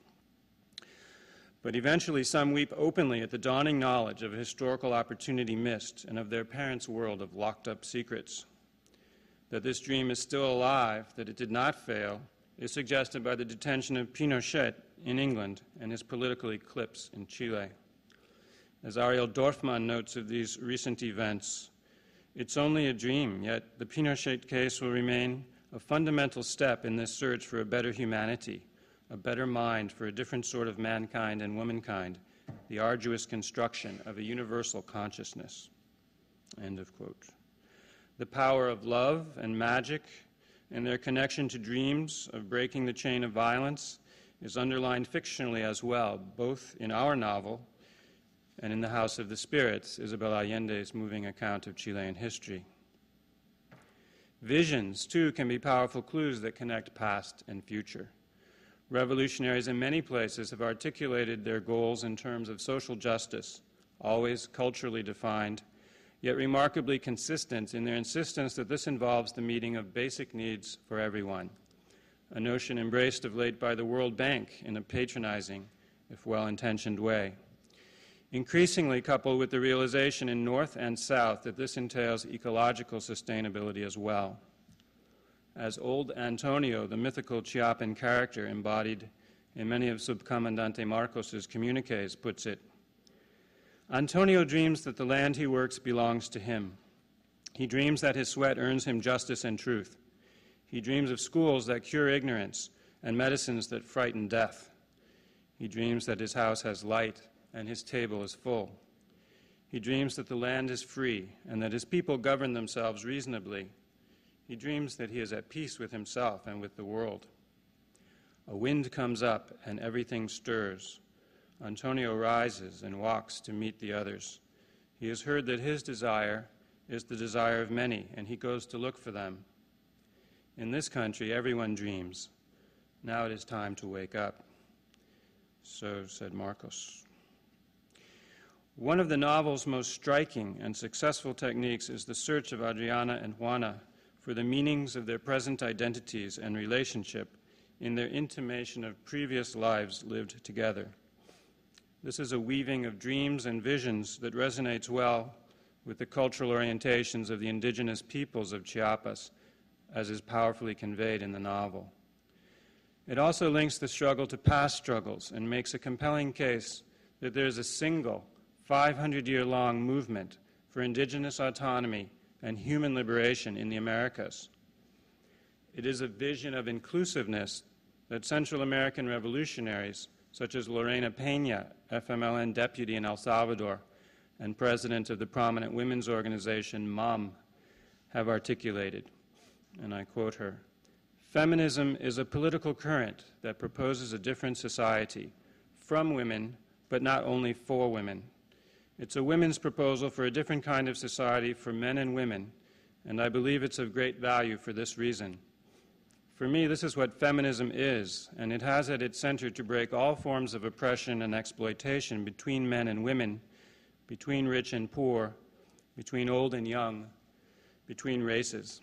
But eventually some weep openly at the dawning knowledge of a historical opportunity missed and of their parents' world of locked-up secrets. That this dream is still alive, that it did not fail, is suggested by the detention of Pinochet in England and his political eclipse in Chile. As Ariel Dorfman notes of these recent events, it's only a dream, yet the Pinochet case will remain a fundamental step in this search for a better humanity, a better mind for a different sort of mankind and womankind, the arduous construction of a universal consciousness. End of quote. The power of love and magic and their connection to dreams of breaking the chain of violence is underlined fictionally as well, both in our novel and in The House of the Spirits, Isabel Allende's moving account of Chilean history. Visions, too, can be powerful clues that connect past and future. Revolutionaries in many places have articulated their goals in terms of social justice, always culturally defined, yet remarkably consistent in their insistence that this involves the meeting of basic needs for everyone, a notion embraced of late by the World Bank in a patronizing, if well-intentioned way. Increasingly coupled with the realization in North and South that this entails ecological sustainability as well. As old Antonio, the mythical Chiapan character embodied in many of Subcomandante Marcos's communiques, puts it, Antonio dreams that the land he works belongs to him. He dreams that his sweat earns him justice and truth. He dreams of schools that cure ignorance and medicines that frighten death. He dreams that his house has light and his table is full. He dreams that the land is free and that his people govern themselves reasonably. He dreams that he is at peace with himself and with the world. A wind comes up and everything stirs. Antonio rises and walks to meet the others. He has heard that his desire is the desire of many, and he goes to look for them. In this country, everyone dreams. Now it is time to wake up. So said Marcos. One of the novel's most striking and successful techniques is the search of Adriana and Juana for the meanings of their present identities and relationship in their intimation of previous lives lived together. This is a weaving of dreams and visions that resonates well with the cultural orientations of the indigenous peoples of Chiapas, as is powerfully conveyed in the novel. It also links the struggle to past struggles and makes a compelling case that there is a single 500-year-long movement for indigenous autonomy and human liberation in the Americas. It is a vision of inclusiveness that Central American revolutionaries, such as Lorena Peña, FMLN deputy in El Salvador and president of the prominent women's organization MOM, have articulated. And I quote her, "Feminism is a political current that proposes a different society from women, but not only for women. It's a women's proposal for a different kind of society for men and women, and I believe it's of great value for this reason. For me, this is what feminism is, and it has at its center to break all forms of oppression and exploitation between men and women, between rich and poor, between old and young, between races."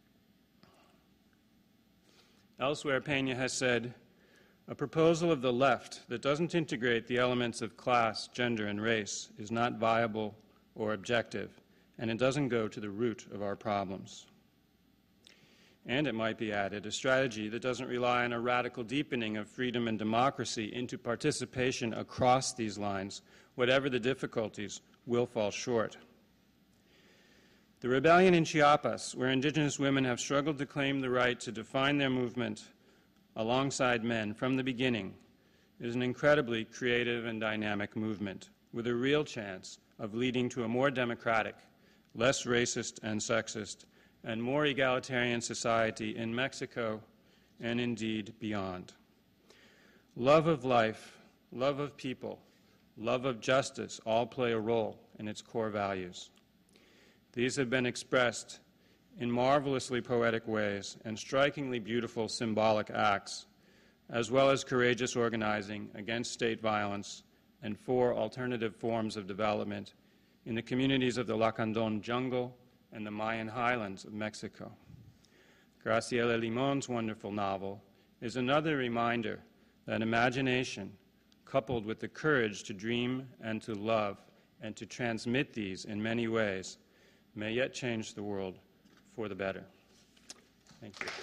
Elsewhere, Peña has said, "A proposal of the left that doesn't integrate the elements of class, gender, and race is not viable or objective, and it doesn't go to the root of our problems." And it might be added, a strategy that doesn't rely on a radical deepening of freedom and democracy into participation across these lines, whatever the difficulties, will fall short. The rebellion in Chiapas, where indigenous women have struggled to claim the right to define their movement alongside men from the beginning, is an incredibly creative and dynamic movement with a real chance of leading to a more democratic, less racist and sexist, and more egalitarian society in Mexico and indeed beyond. Love of life, love of people, love of justice all play a role in its core values. These have been expressed in marvelously poetic ways and strikingly beautiful symbolic acts, as well as courageous organizing against state violence and for alternative forms of development in the communities of the Lacandon jungle and the Mayan highlands of Mexico. Graciela Limon's wonderful novel is another reminder that imagination, coupled with the courage to dream and to love and to transmit these in many ways, may yet change the world for the better. Thank you.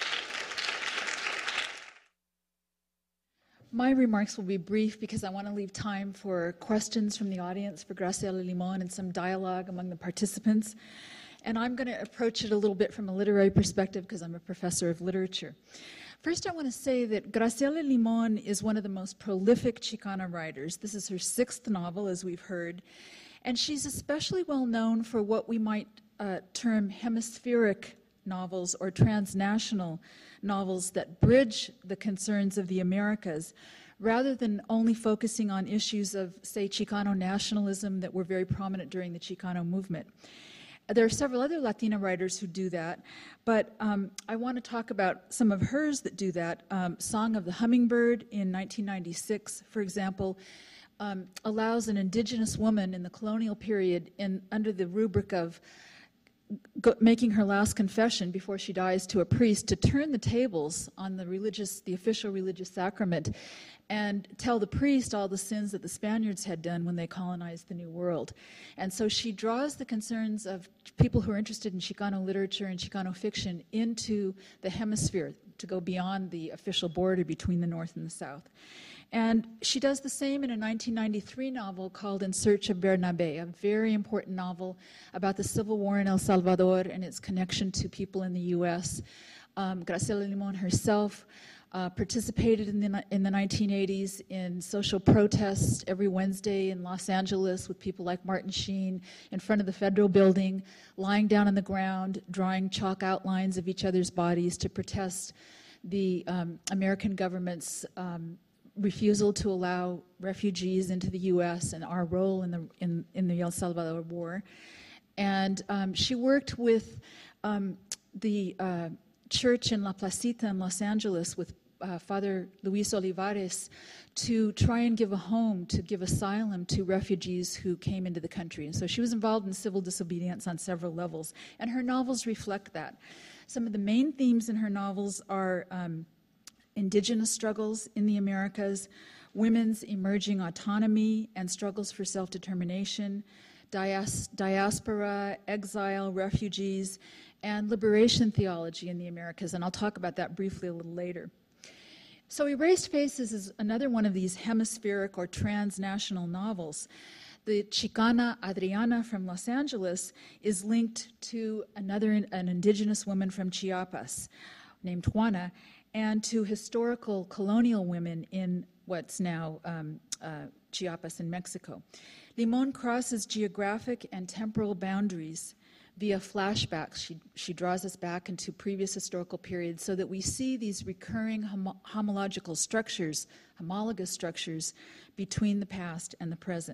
My remarks will be brief because I want to leave time for questions from the audience for Graciela Limon and some dialogue among the participants. And I'm going to approach it a little bit from a literary perspective because I'm a professor of literature. First, I want to say that Graciela Limon is one of the most prolific Chicana writers. This is her 6th novel, as we've heard. And she's especially well known for what we might term hemispheric novels or transnational novels that bridge the concerns of the Americas rather than only focusing on issues of, say, Chicano nationalism that were very prominent during the Chicano movement. There are several other Latina writers who do that, but I want to talk about some of hers that do that. Song of the Hummingbird in 1996, for example, allows an indigenous woman in the colonial period under the rubric of making her last confession before she dies to a priest to turn the tables on the official religious sacrament and tell the priest all the sins that the Spaniards had done when they colonized the New World. And so she draws the concerns of people who are interested in Chicano literature and Chicano fiction into the hemisphere to go beyond the official border between the North and the South. And she does the same in a 1993 novel called In Search of Bernabe, a very important novel about the Civil War in El Salvador and its connection to people in the U.S. Graciela Limon herself participated in the 1980s in social protests every Wednesday in Los Angeles with people like Martin Sheen in front of the Federal Building, lying down on the ground, drawing chalk outlines of each other's bodies to protest the American government's refusal to allow refugees into the U.S. and our role in the El Salvador War. And she worked with the church in La Placita in Los Angeles with Father Luis Olivares to try and give a home, to give asylum to refugees who came into the country. And so she was involved in civil disobedience on several levels, and her novels reflect that. Some of the main themes in her novels are indigenous struggles in the Americas, women's emerging autonomy and struggles for self-determination, diaspora, exile, refugees, and liberation theology in the Americas, and I'll talk about that briefly a little later. So Erased Faces is another one of these hemispheric or transnational novels. The Chicana Adriana from Los Angeles is linked to an indigenous woman from Chiapas named Juana, and to historical colonial women in what's now Chiapas in Mexico. Limon crosses geographic and temporal boundaries via flashbacks. She draws us back into previous historical periods so that we see these recurring homologous structures between the past and the present.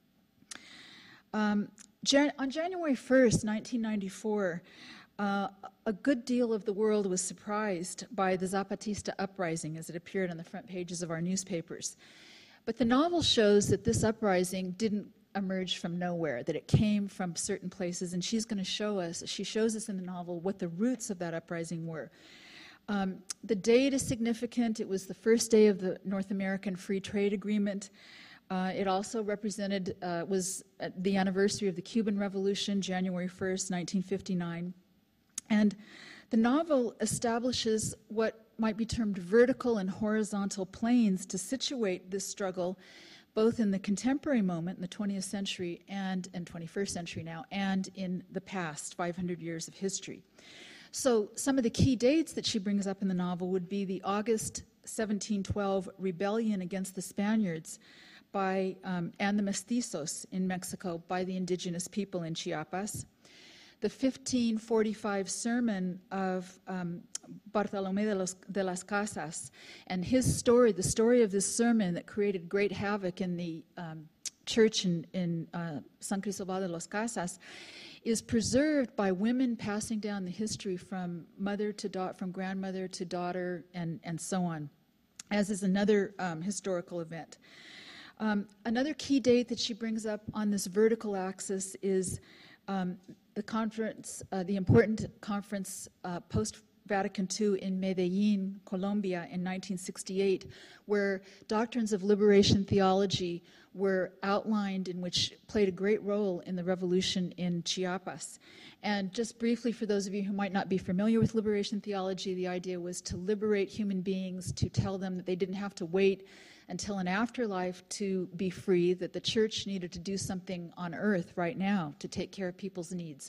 On January 1st, 1994, a good deal of the world was surprised by the Zapatista uprising as it appeared on the front pages of our newspapers. But the novel shows that this uprising didn't emerge from nowhere, that it came from certain places, and she shows us in the novel what the roots of that uprising were. The date is significant. It was the first day of the North American Free Trade Agreement. It also was the anniversary of the Cuban Revolution, January 1st, 1959. And the novel establishes what might be termed vertical and horizontal planes to situate this struggle both in the contemporary moment, in the 20th century and 21st century now, and in the past 500 years of history. So some of the key dates that she brings up in the novel would be the August 1712 rebellion against the Spaniards and the mestizos in Mexico by the indigenous people in Chiapas, the 1545 sermon of Bartolomé de las Casas, and his story, the story of this sermon that created great havoc in the church in San Cristobal de las Casas, is preserved by women passing down the history from mother to daughter, from grandmother to daughter, and so on, as is another historical event. Another key date that she brings up on this vertical axis is the conference, the important conference Vatican II in Medellin, Colombia in 1968, where doctrines of liberation theology were outlined and which played a great role in the revolution in Chiapas. And just briefly, for those of you who might not be familiar with liberation theology, the idea was to liberate human beings, to tell them that they didn't have to wait until an afterlife to be free, that the church needed to do something on earth right now to take care of people's needs.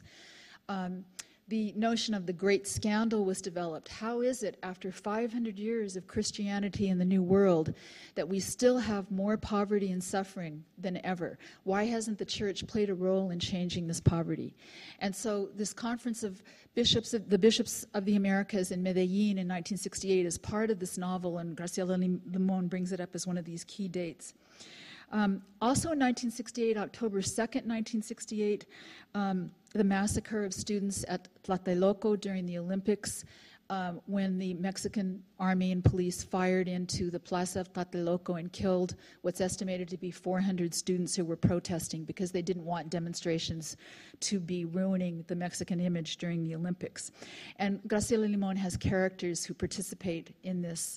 The notion of the great scandal was developed. How is it, after 500 years of Christianity in the New World, that we still have more poverty and suffering than ever? Why hasn't the church played a role in changing this poverty? And so this conference of the bishops of the Americas in Medellin in 1968 is part of this novel, and Graciela Limón brings it up as one of these key dates. Also in 1968, October 2nd, 1968, the massacre of students at Tlatelolco during the Olympics, when the Mexican army and police fired into the Plaza of Tlatelolco and killed what's estimated to be 400 students who were protesting because they didn't want demonstrations to be ruining the Mexican image during the Olympics. And Graciela Limón has characters who participate in this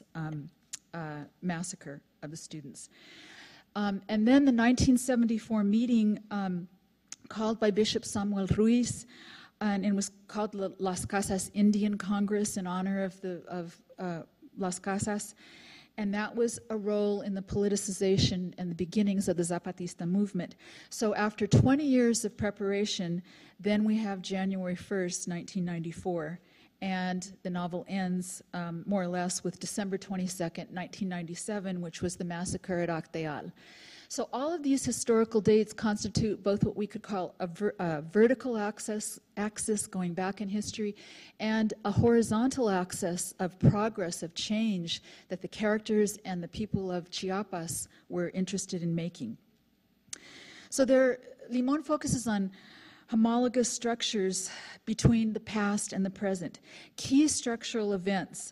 massacre of the students. And then the 1974 meeting called by Bishop Samuel Ruiz, and it was called Las Casas Indian Congress in honor of Las Casas, and that was a role in the politicization and the beginnings of the Zapatista movement. So after 20 years of preparation, then we have January 1st, 1994, and the novel ends more or less with December 22nd, 1997, which was the massacre at Acteal. So all of these historical dates constitute both what we could call a vertical axis going back in history and a horizontal axis of progress, of change that the characters and the people of Chiapas were interested in making. So Limón focuses on homologous structures between the past and the present. Key structural events.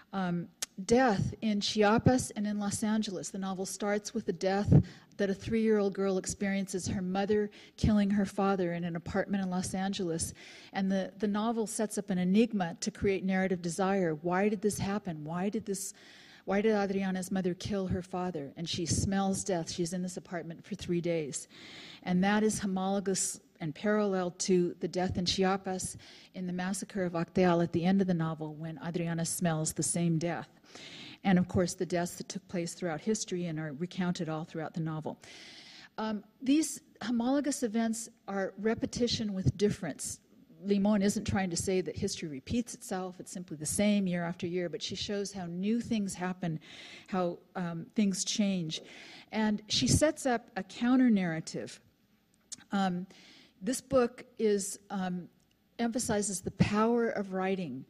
Death in Chiapas and in Los Angeles. The novel starts with the death that a 3-year-old girl experiences, her mother killing her father in an apartment in Los Angeles. And the novel sets up an enigma to create narrative desire. Why did this happen? Why did Adriana's mother kill her father? And she smells death. She's in this apartment for 3 days. And that is homologous and parallel to the death in Chiapas in the massacre of Acteal at the end of the novel, when Adriana smells the same death. And of course, the deaths that took place throughout history and are recounted all throughout the novel. These homologous events are repetition with difference. Limón isn't trying to say that history repeats itself, it's simply the same year after year, but she shows how new things happen, how things change. And she sets up a counter-narrative. This book emphasizes the power of writing,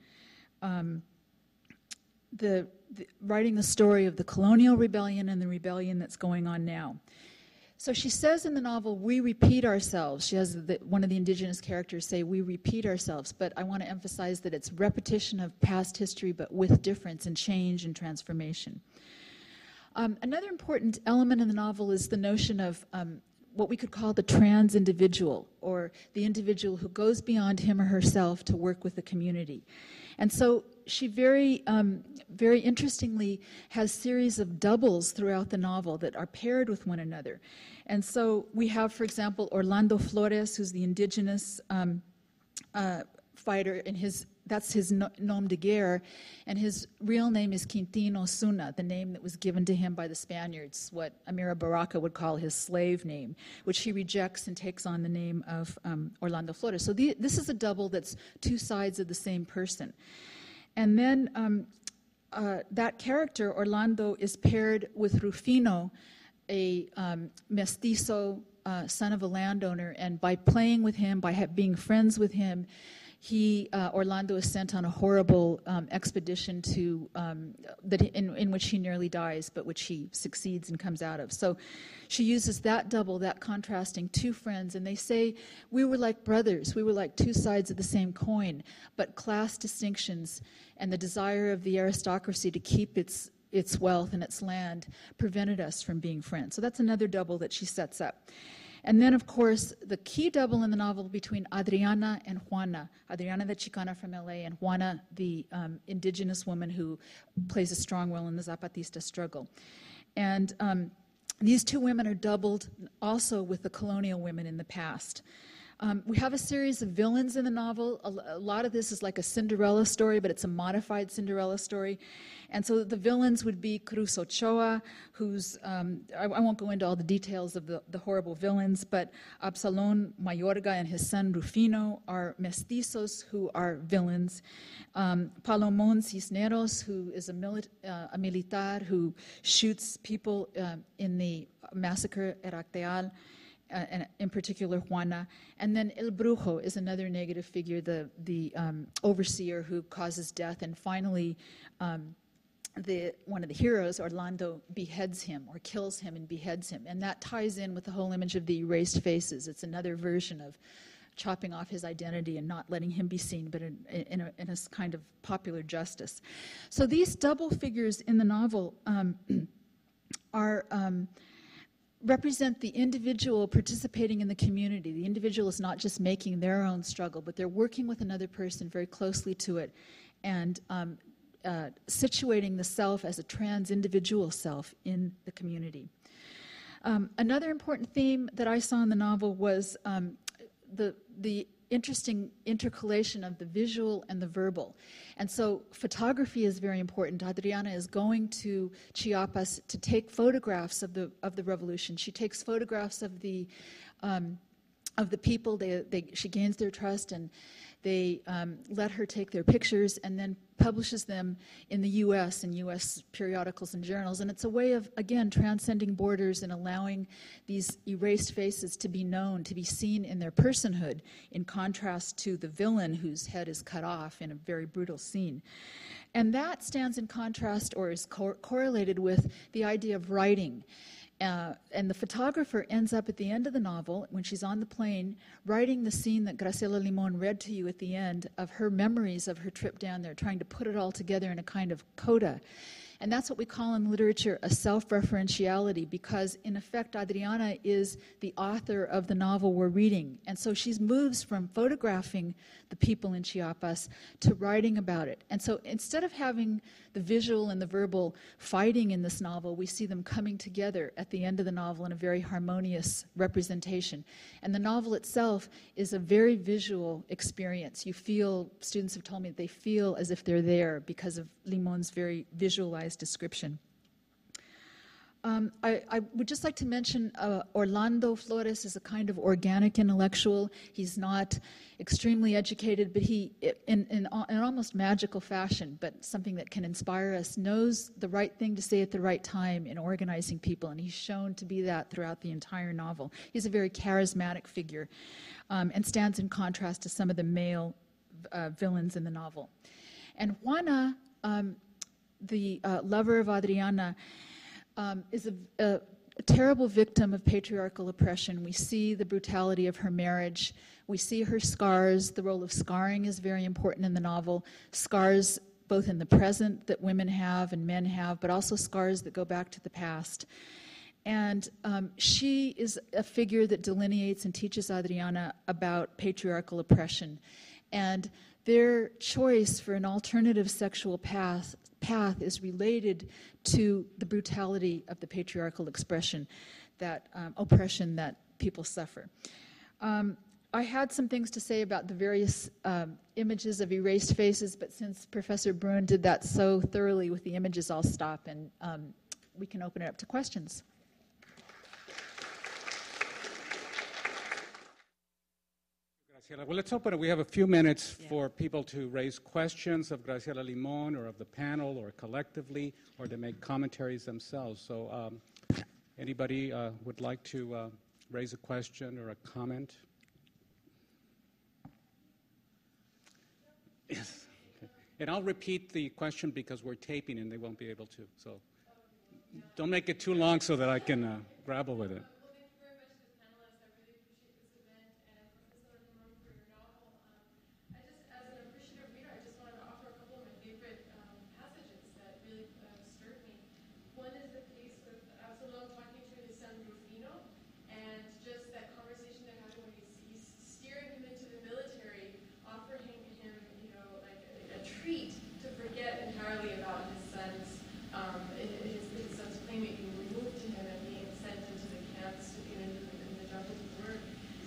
writing the story of the colonial rebellion and the rebellion that's going on now. So she says in the novel, we repeat ourselves. She has one of the indigenous characters say, we repeat ourselves, but I want to emphasize that it's repetition of past history, but with difference and change and transformation. Another important element in the novel is the notion of what we could call the trans individual, or the individual who goes beyond him or herself to work with the community. And so she very interestingly has series of doubles throughout the novel that are paired with one another. And so we have, for example, Orlando Flores, who's the indigenous fighter, and that's his nom de guerre, and his real name is Quintino Suna, the name that was given to him by the Spaniards, what Amira Baraka would call his slave name, which he rejects and takes on the name of Orlando Flores. So this is a double that's two sides of the same person. And then that character, Orlando, is paired with Rufino, a mestizo son of a landowner, and by playing with him, by being friends with him, Orlando is sent on a horrible expedition in which he nearly dies, but which he succeeds and comes out of. So she uses that double, that contrasting two friends, and they say, we were like brothers, we were like two sides of the same coin, but class distinctions and the desire of the aristocracy to keep its wealth and its land prevented us from being friends. So that's another double that she sets up. And then, of course, the key double in the novel between Adriana and Juana. Adriana, the Chicana from LA, and Juana, the indigenous woman who plays a strong role in the Zapatista struggle. And these two women are doubled also with the colonial women in the past. We have a series of villains in the novel. A lot of this is like a Cinderella story, but it's a modified Cinderella story. And so the villains would be Cruz Ochoa, who's, I won't go into all the details of the horrible villains, but Absalón Mayorga and his son Rufino are mestizos who are villains. Palomón Cisneros, who is a militar who shoots people in the massacre at Acteal, and in particular Juana. And then El Brujo is another negative figure, the overseer who causes death. And finally, one of the heroes, Orlando, beheads him or kills him and beheads him. And that ties in with the whole image of the erased faces. It's another version of chopping off his identity and not letting him be seen, but in a kind of popular justice. So these double figures in the novel are... represent the individual participating in the community. The individual is not just making their own struggle, but they're working with another person very closely to it and situating the self as a trans-individual self in the community. Another important theme that I saw in the novel was the interesting intercalation of the visual and the verbal. And so photography is very important. Adriana is going to Chiapas to take photographs of the revolution. She takes photographs of the people. She gains their trust, and they let her take their pictures and then publishes them in the U.S. and U.S. periodicals and journals. And it's a way of, again, transcending borders and allowing these erased faces to be known, to be seen in their personhood, in contrast to the villain whose head is cut off in a very brutal scene. And that stands in contrast or is correlated with the idea of writing. And the photographer ends up at the end of the novel, when she's on the plane, writing the scene that Graciela Limón read to you at the end of her memories of her trip down there, trying to put it all together in a kind of coda. And that's what we call in literature a self-referentiality, because in effect Adriana is the author of the novel we're reading. And so she moves from photographing the people in Chiapas to writing about it. And so instead of having the visual and the verbal fighting in this novel, we see them coming together at the end of the novel in a very harmonious representation. And the novel itself is a very visual experience. You feel, students have told me, they feel as if they're there because of Limon's very visualized description. I would just like to mention Orlando Flores is a kind of organic intellectual. He's not extremely educated, but he, in an almost magical fashion, but something that can inspire us, knows the right thing to say at the right time in organizing people, and he's shown to be that throughout the entire novel. He's a very charismatic figure and stands in contrast to some of the male villains in the novel. And Juana, the lover of Adriana, is a terrible victim of patriarchal oppression. We see the brutality of her marriage. We see her scars. The role of scarring is very important in the novel. Scars both in the present that women have and men have, but also scars that go back to the past. And she is a figure that delineates and teaches Adriana about patriarchal oppression. And their choice for an alternative sexual path is related to the brutality of the patriarchal oppression that people suffer. I had some things to say about the various images of erased faces, but since Professor Brun did that so thoroughly with the images, I'll stop and we can open it up to questions. Well, let's open it. We have a few minutes for people to raise questions of Graciela Limón or of the panel or collectively, or to make commentaries themselves. So anybody would like to raise a question or a comment? Yes. Okay. And I'll repeat the question because we're taping and they won't be able to. So don't make it too long so that I can grapple with it. One is the case with Absalón talking to his son Rufino, and just that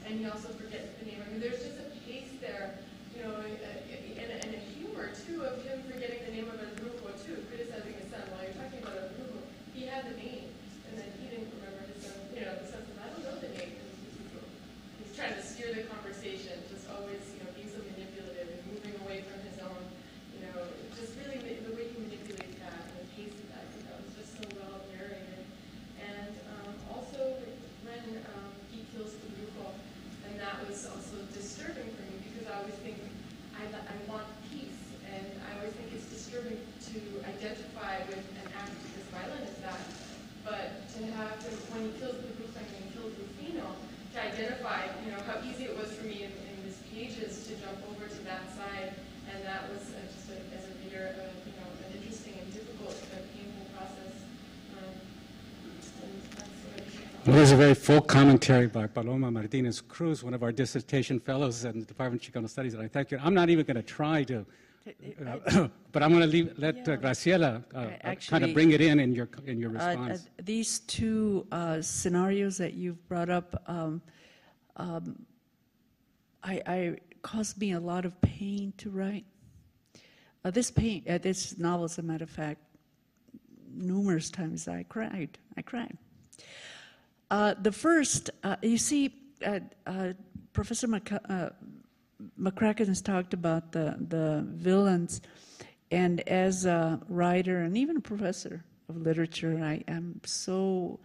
and he also forgets the name. I mean, there's just a pace there, you know, and a humor too of him forgetting the name of El Brujo too, criticizing his son. While you're talking about El Brujo, he had the name, and then he didn't remember his son. You know, the son says, I don't know the name. He's trying to steer the conversation, just always, you know, being so manipulative and moving away from his own, you know, just really the way he manipulates that and the pace of that, I think that was just so well narrated. And also when he kills the Brujo, and that was also disturbing for me because I always think I want peace, and I always think it's disturbing to identify with an act as violent as that, but to have him, when he kills the Brujo and he kills Rufino, to identify, you know, how easy it was for me in these pages to jump over to that side, and that was just as a reader, you know, an interesting and difficult but painful process. And that's what I thought. Well, there's a very full commentary by Paloma Martinez Cruz, one of our dissertation fellows in the Department of Chicano Studies, and I thank you. I'm not even going to try to, but I'm going to let Graciela kind of bring it in your response. These two scenarios that you've brought up, I caused me a lot of pain to write. This novel, as a matter of fact, numerous times I cried. The first, you see, Professor McCracken has talked about the villains, and as a writer and even a professor of literature, I am so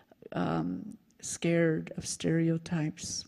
scared of stereotypes.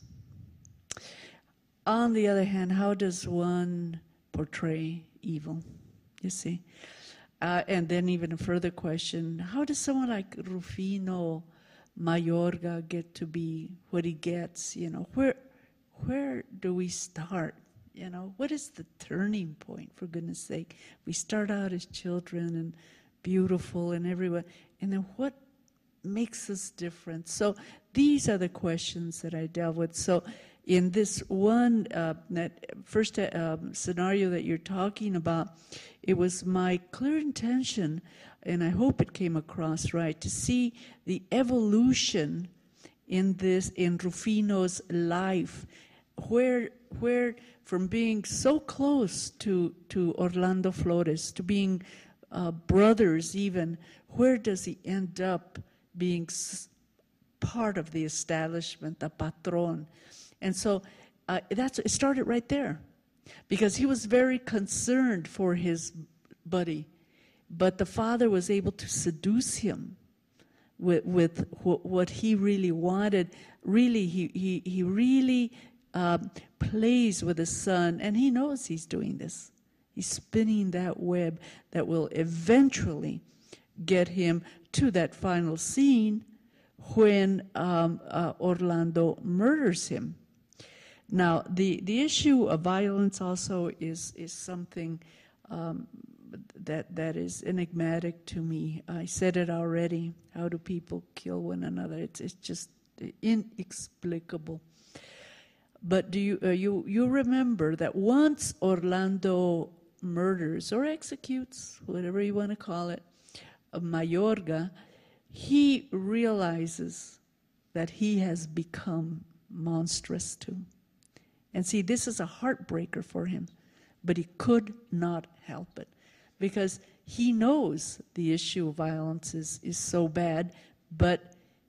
On the other hand, how does one portray evil, you see? And then even a further question, how does someone like Rufino Mayorga get to be what he gets? You know, where do we start? You know, what is the turning point, for goodness sake? We start out as children and beautiful and everyone, and then what makes us different? So these are the questions that I dealt with. So in this one, first scenario that you're talking about, it was my clear intention, and I hope it came across right, to see the evolution in Rufino's life, where from being so close to Orlando Flores, to being brothers even, where does he end up being part of the establishment, the patron? And so it started right there, because he was very concerned for his buddy, but the father was able to seduce him with what he really wanted. Really, he really plays with his son, and he knows he's doing this. He's spinning that web that will eventually get him to that final scene when Orlando murders him. Now, the issue of violence also is something that is enigmatic to me. I said it already. How do people kill one another? It's just inexplicable. But do you remember that once Orlando murders or executes, whatever you want to call it, Mayorga, he realizes that he has become monstrous too. And see, this is a heartbreaker for him, but he could not help it, because he knows the issue of violence is so bad, but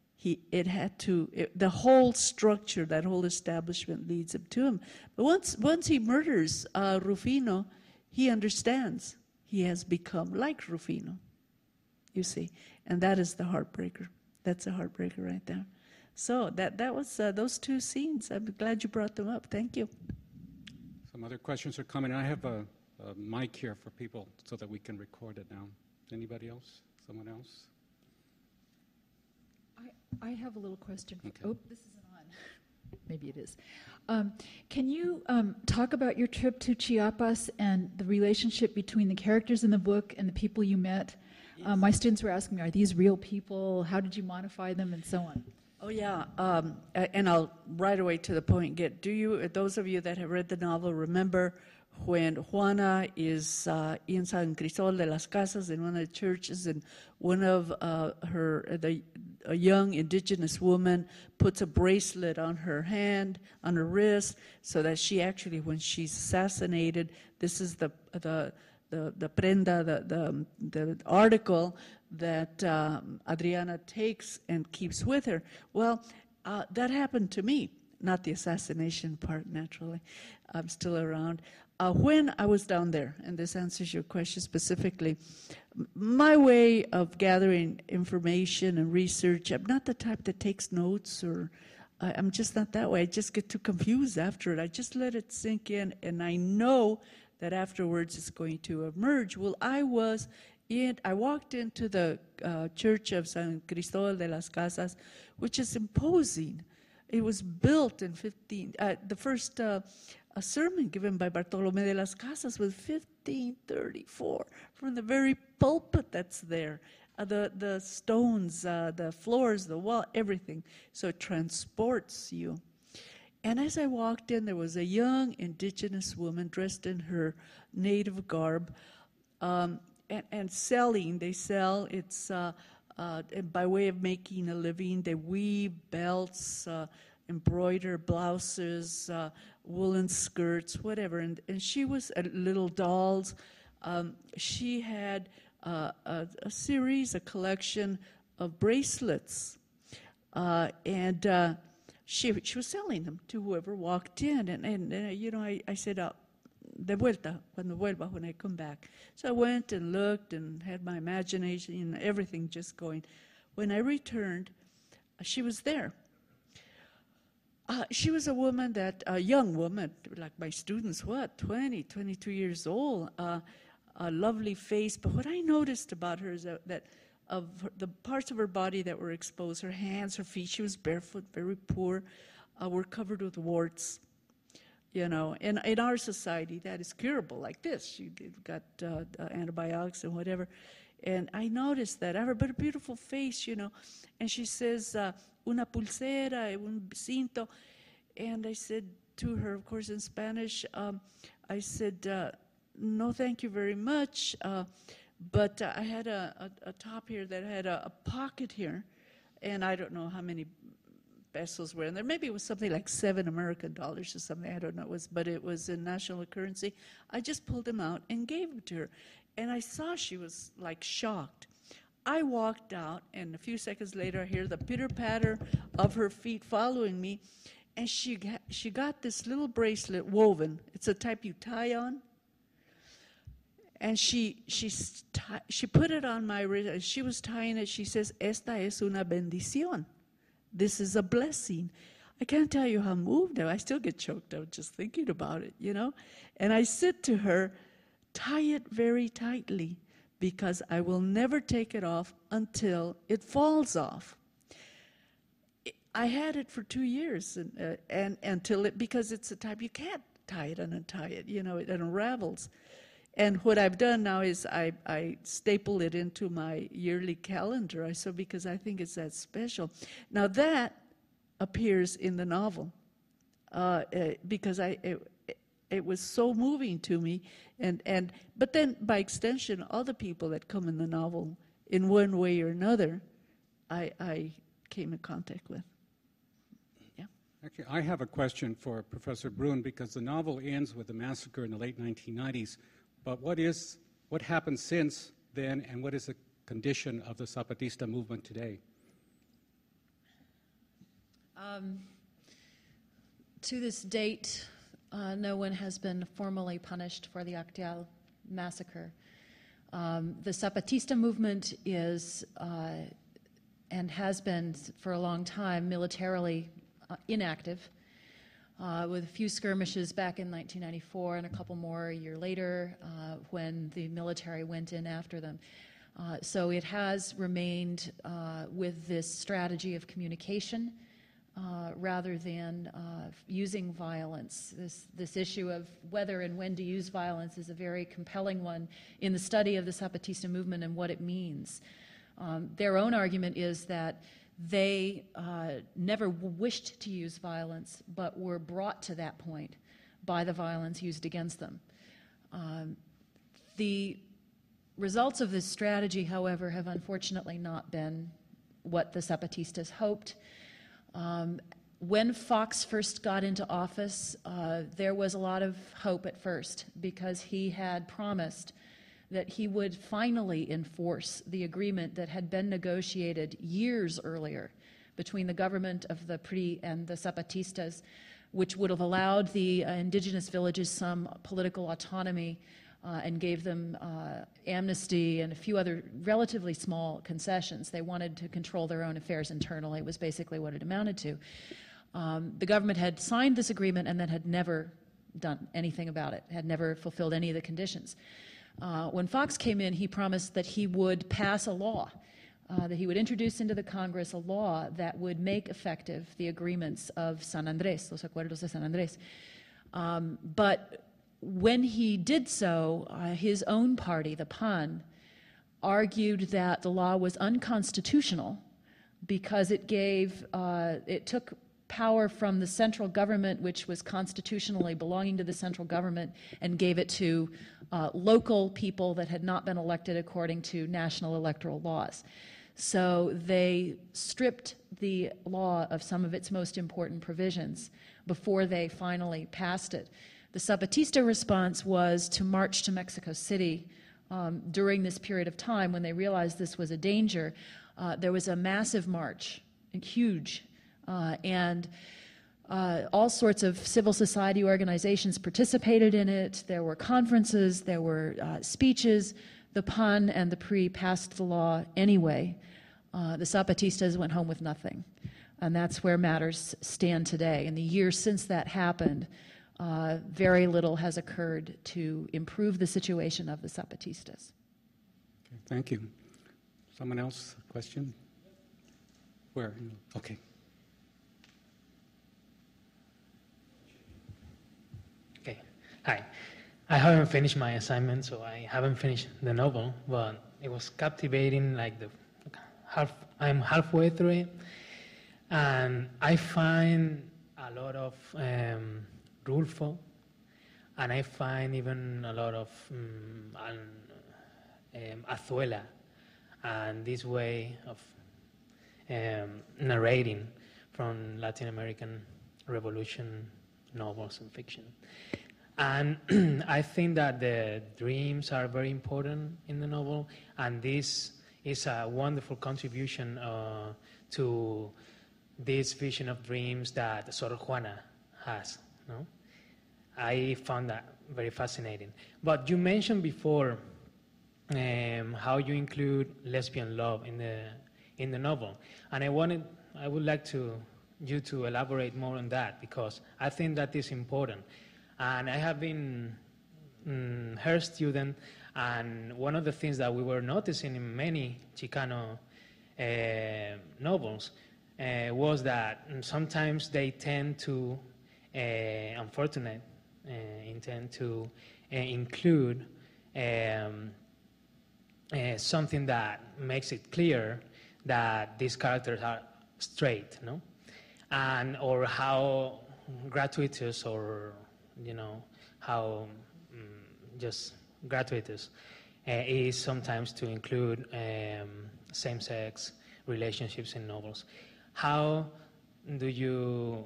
the whole structure, that whole establishment leads him to him. But once he murders Rufino, he understands he has become like Rufino, you see, and that is the heartbreaker. That's a heartbreaker right there. So that was those two scenes. I'm glad you brought them up. Thank you. Some other questions are coming. I have a mic here for people so that we can record it now. Anybody else? Someone else? I have a little question. Okay. Oh, this isn't on. Maybe it is. Can you talk about your trip to Chiapas and the relationship between the characters in the book and the people you met? Yes. My students were asking me, are these real people? How did you modify them, and so on? Oh, yeah, and I'll right away to the point those of you that have read the novel remember when Juana is in San Cristóbal de las Casas in one of the churches, and one of a young indigenous woman puts a bracelet on her hand, on her wrist, so that she actually, when she's assassinated, this is the prenda, the article that Adriana takes and keeps with her. Well, that happened to me, not the assassination part, naturally. I'm still around. When I was down there, and this answers your question specifically, my way of gathering information and research, I'm not the type that takes notes, or I'm just not that way. I just get too confused after it. I just let it sink in, and I know that afterwards it's going to emerge. Well, I walked into the church of San Cristóbal de las Casas, which is imposing. It was built in the first a sermon given by Bartolomé de las Casas was 1534, from the very pulpit that's there. The stones, the floors, the wall, everything. So it transports you. And as I walked in, there was a young indigenous woman dressed in her native garb and selling. They sell. It's by way of making a living. They weave belts, embroider blouses, woolen skirts, whatever. And she was little dolls. She had a collection of bracelets, and she was selling them to whoever walked in. And you know, I said, de vuelta, cuando vuelva, when I come back. So I went and looked and had my imagination and everything just going. When I returned, she was there. She was a young woman, like my students, 20, 22 years old, a lovely face. But what I noticed about her is that the parts of her body that were exposed, her hands, her feet, she was barefoot, very poor, were covered with warts. You know, in our society, that is curable like this. She got antibiotics and whatever. And I noticed that. I have a beautiful face, you know. And she says, una pulsera, un cinto. And I said to her, of course, in Spanish, I said, no, thank you very much. But I had a top here that had a pocket here. And I don't know how many pesos were in there. Maybe it was something like $7 American or something. I don't know. But it was in national currency. I just pulled them out and gave them to her. And I saw she was like shocked. I walked out, and a few seconds later, I hear the pitter-patter of her feet following me, and she got this little bracelet woven. It's a type you tie on. And she put it on my wrist. As she was tying it, she says, "Esta es una bendición." This is a blessing. I can't tell you how moved I am. I still get choked up just thinking about it, you know. And I said to her, tie it very tightly, because I will never take it off until it falls off. I had it for 2 years, and until because it's a type you can't tie it and untie it, you know, it unravels. And what I've done now is I staple it into my yearly calendar, because I think it's that special. Now that appears in the novel, because it was so moving to me, but then by extension, all the people that come in the novel, in one way or another, I came in contact with. Yeah. Actually, I have a question for Professor Brun, because the novel ends with the massacre in the late 1990s. But what happened since then, and what is the condition of the Zapatista movement today? To this date, no one has been formally punished for the Acteal massacre. The Zapatista movement is, and has been for a long time, militarily inactive, with a few skirmishes back in 1994 and a couple more a year later when the military went in after them. So it has remained with this strategy of communication rather than using violence. This issue of whether and when to use violence is a very compelling one in the study of the Zapatista movement and what it means. Their own argument is that they never wished to use violence, but were brought to that point by the violence used against them. The results of this strategy, however, have unfortunately not been what the Zapatistas hoped. When Fox first got into office, there was a lot of hope at first because he had promised that he would finally enforce the agreement that had been negotiated years earlier between the government of the PRI and the Zapatistas, which would have allowed the indigenous villages some political autonomy and gave them amnesty and a few other relatively small concessions. They wanted to control their own affairs internally, was basically what it amounted to. The government had signed this agreement and then had never done anything about it, had never fulfilled any of the conditions. When Fox came in, he promised that he would pass a law, that he would introduce into the Congress a law that would make effective the agreements of San Andrés, los acuerdos de San Andrés. But when he did so, his own party, the PAN, argued that the law was unconstitutional because it took power from the central government, which was constitutionally belonging to the central government, and gave it to local people that had not been elected according to national electoral laws. So they stripped the law of some of its most important provisions before they finally passed it. The Zapatista response was to march to Mexico City during this period of time when they realized this was a danger. There was a massive march, huge, and all sorts of civil society organizations participated in it. There were conferences, there were speeches. The PAN and the PRI passed the law anyway. The Zapatistas went home with nothing. And that's where matters stand today. In the years since that happened, very little has occurred to improve the situation of the Zapatistas. Okay, thank you. Someone else? Question? Where? Okay. Okay. Hi. I haven't finished my assignment, so I haven't finished the novel, but it was captivating. I'm halfway through it, and I find a lot of Rulfo, and I find even a lot of Azuela, and this way of narrating from Latin American Revolution novels and fiction. And I think that the dreams are very important in the novel, and this is a wonderful contribution to this vision of dreams that Sor Juana has. No? I found that very fascinating. But you mentioned before how you include lesbian love in the novel, and I would like you to elaborate more on that, because I think that is important. And I have been her student, and one of the things that we were noticing in many Chicano novels was that sometimes they tend to, unfortunately, intend to include something that makes it clear that these characters are straight, no? And or how gratuitous, or how just gratuitous is sometimes to include same-sex relationships in novels. How do you?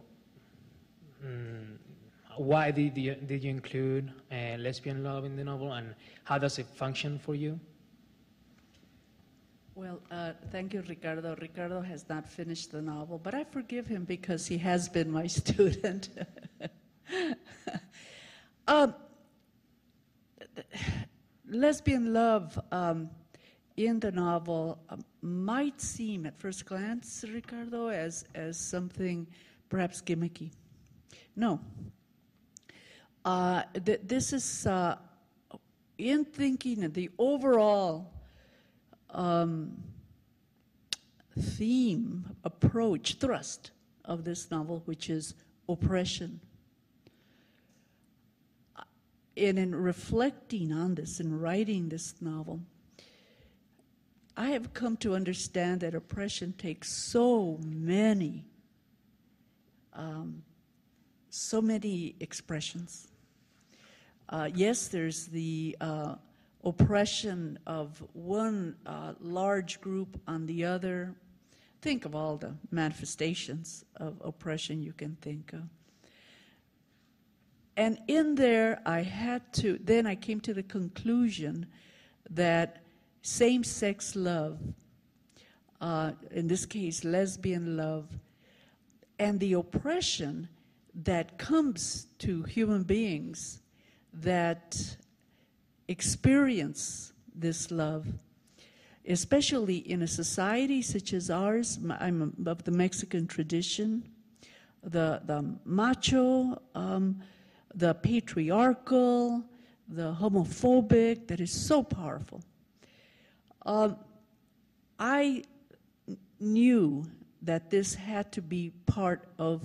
Why did you include lesbian love in the novel, and how does it function for you? Well, thank you, Ricardo. Ricardo has not finished the novel, but I forgive him because he has been my student. Lesbian love in the novel might seem at first glance, Ricardo, as something perhaps gimmicky. No. This is, in thinking of the overall theme, approach, thrust of this novel, which is oppression. And in reflecting on this and writing this novel, I have come to understand that oppression takes so many expressions. Yes, there's the oppression of one large group on the other. Think of all the manifestations of oppression you can think of. And in there, I came to the conclusion that same-sex love, in this case, lesbian love, and the oppression that comes to human beings that experience this love, especially in a society such as ours. I'm of the Mexican tradition, the macho, the patriarchal, the homophobic, that is so powerful. I knew that this had to be part of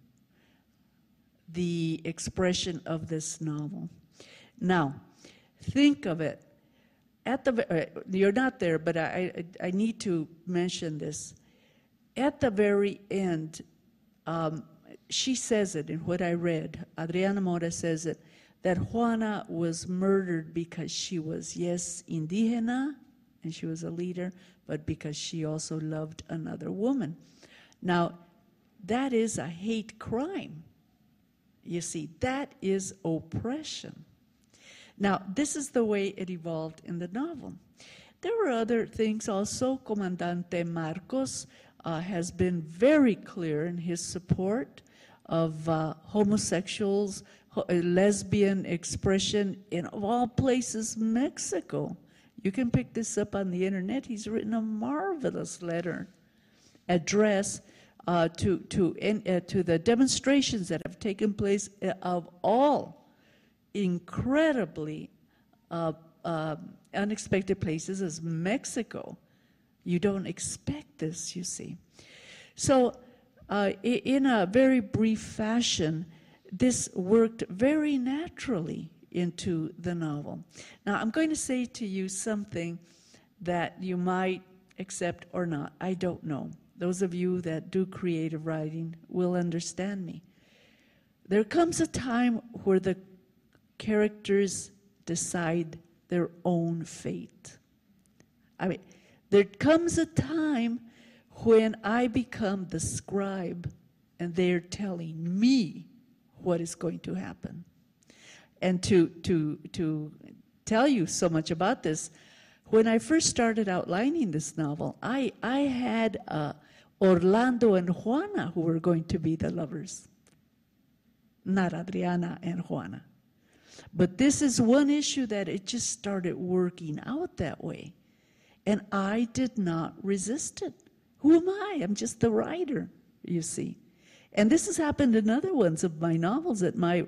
the expression of this novel. Now, think of it. You're not there, but I need to mention this. At the very end, she says it in what I read. Adriana Mora says it, that Juana was murdered because she was, yes, indígena, and she was a leader, but because she also loved another woman. Now, that is a hate crime. You see, that is oppression. Now, this is the way it evolved in the novel. There were other things also. Comandante Marcos has been very clear in his support of homosexuals, lesbian expression in, of all places, Mexico. You can pick this up on the internet. He's written a marvelous letter address to the demonstrations that have taken place of all incredibly unexpected places as Mexico. You don't expect this, you see. So in a very brief fashion, this worked very naturally into the novel. Now, I'm going to say to you something that you might accept or not. I don't know. Those of you that do creative writing will understand me. There comes a time where the characters decide their own fate. I mean, there comes a time when I become the scribe and they're telling me what is going to happen. And to tell you so much about this, when I first started outlining this novel, I had Orlando and Juana who were going to be the lovers, not Adriana and Juana. But this is one issue that it just started working out that way. And I did not resist it. Who am I? I'm just the writer, you see. And this has happened in other ones of my novels, that my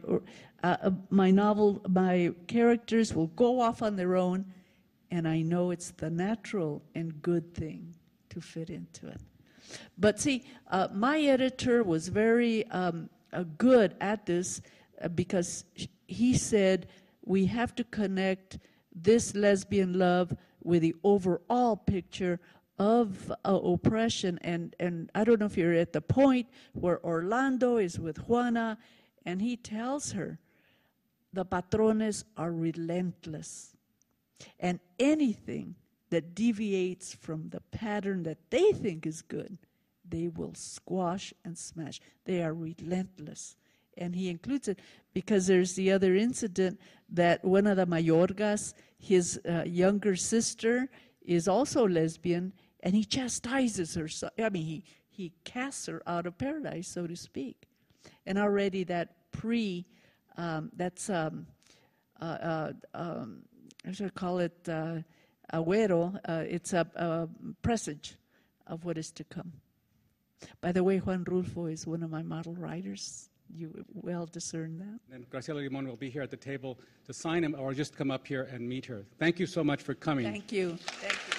characters will go off on their own, and I know it's the natural and good thing to fit into it. But see, my editor was very good at this because he said, we have to connect this lesbian love with the overall picture of oppression. And I don't know if you're at the point where Orlando is with Juana, and he tells her, the patrones are relentless. And anything that deviates from the pattern that they think is good, they will squash and smash. They are relentless. And he includes it because there's the other incident that one of the Mayorgas, his younger sister, is also lesbian, and he chastises her. I mean, he casts her out of paradise, so to speak. And already that I should call it agüero, it's a presage of what is to come. By the way, Juan Rulfo is one of my model writers. You well discern that. And Graciela Limon will be here at the table to sign him or just come up here and meet her. Thank you so much for coming. Thank you. Thank you.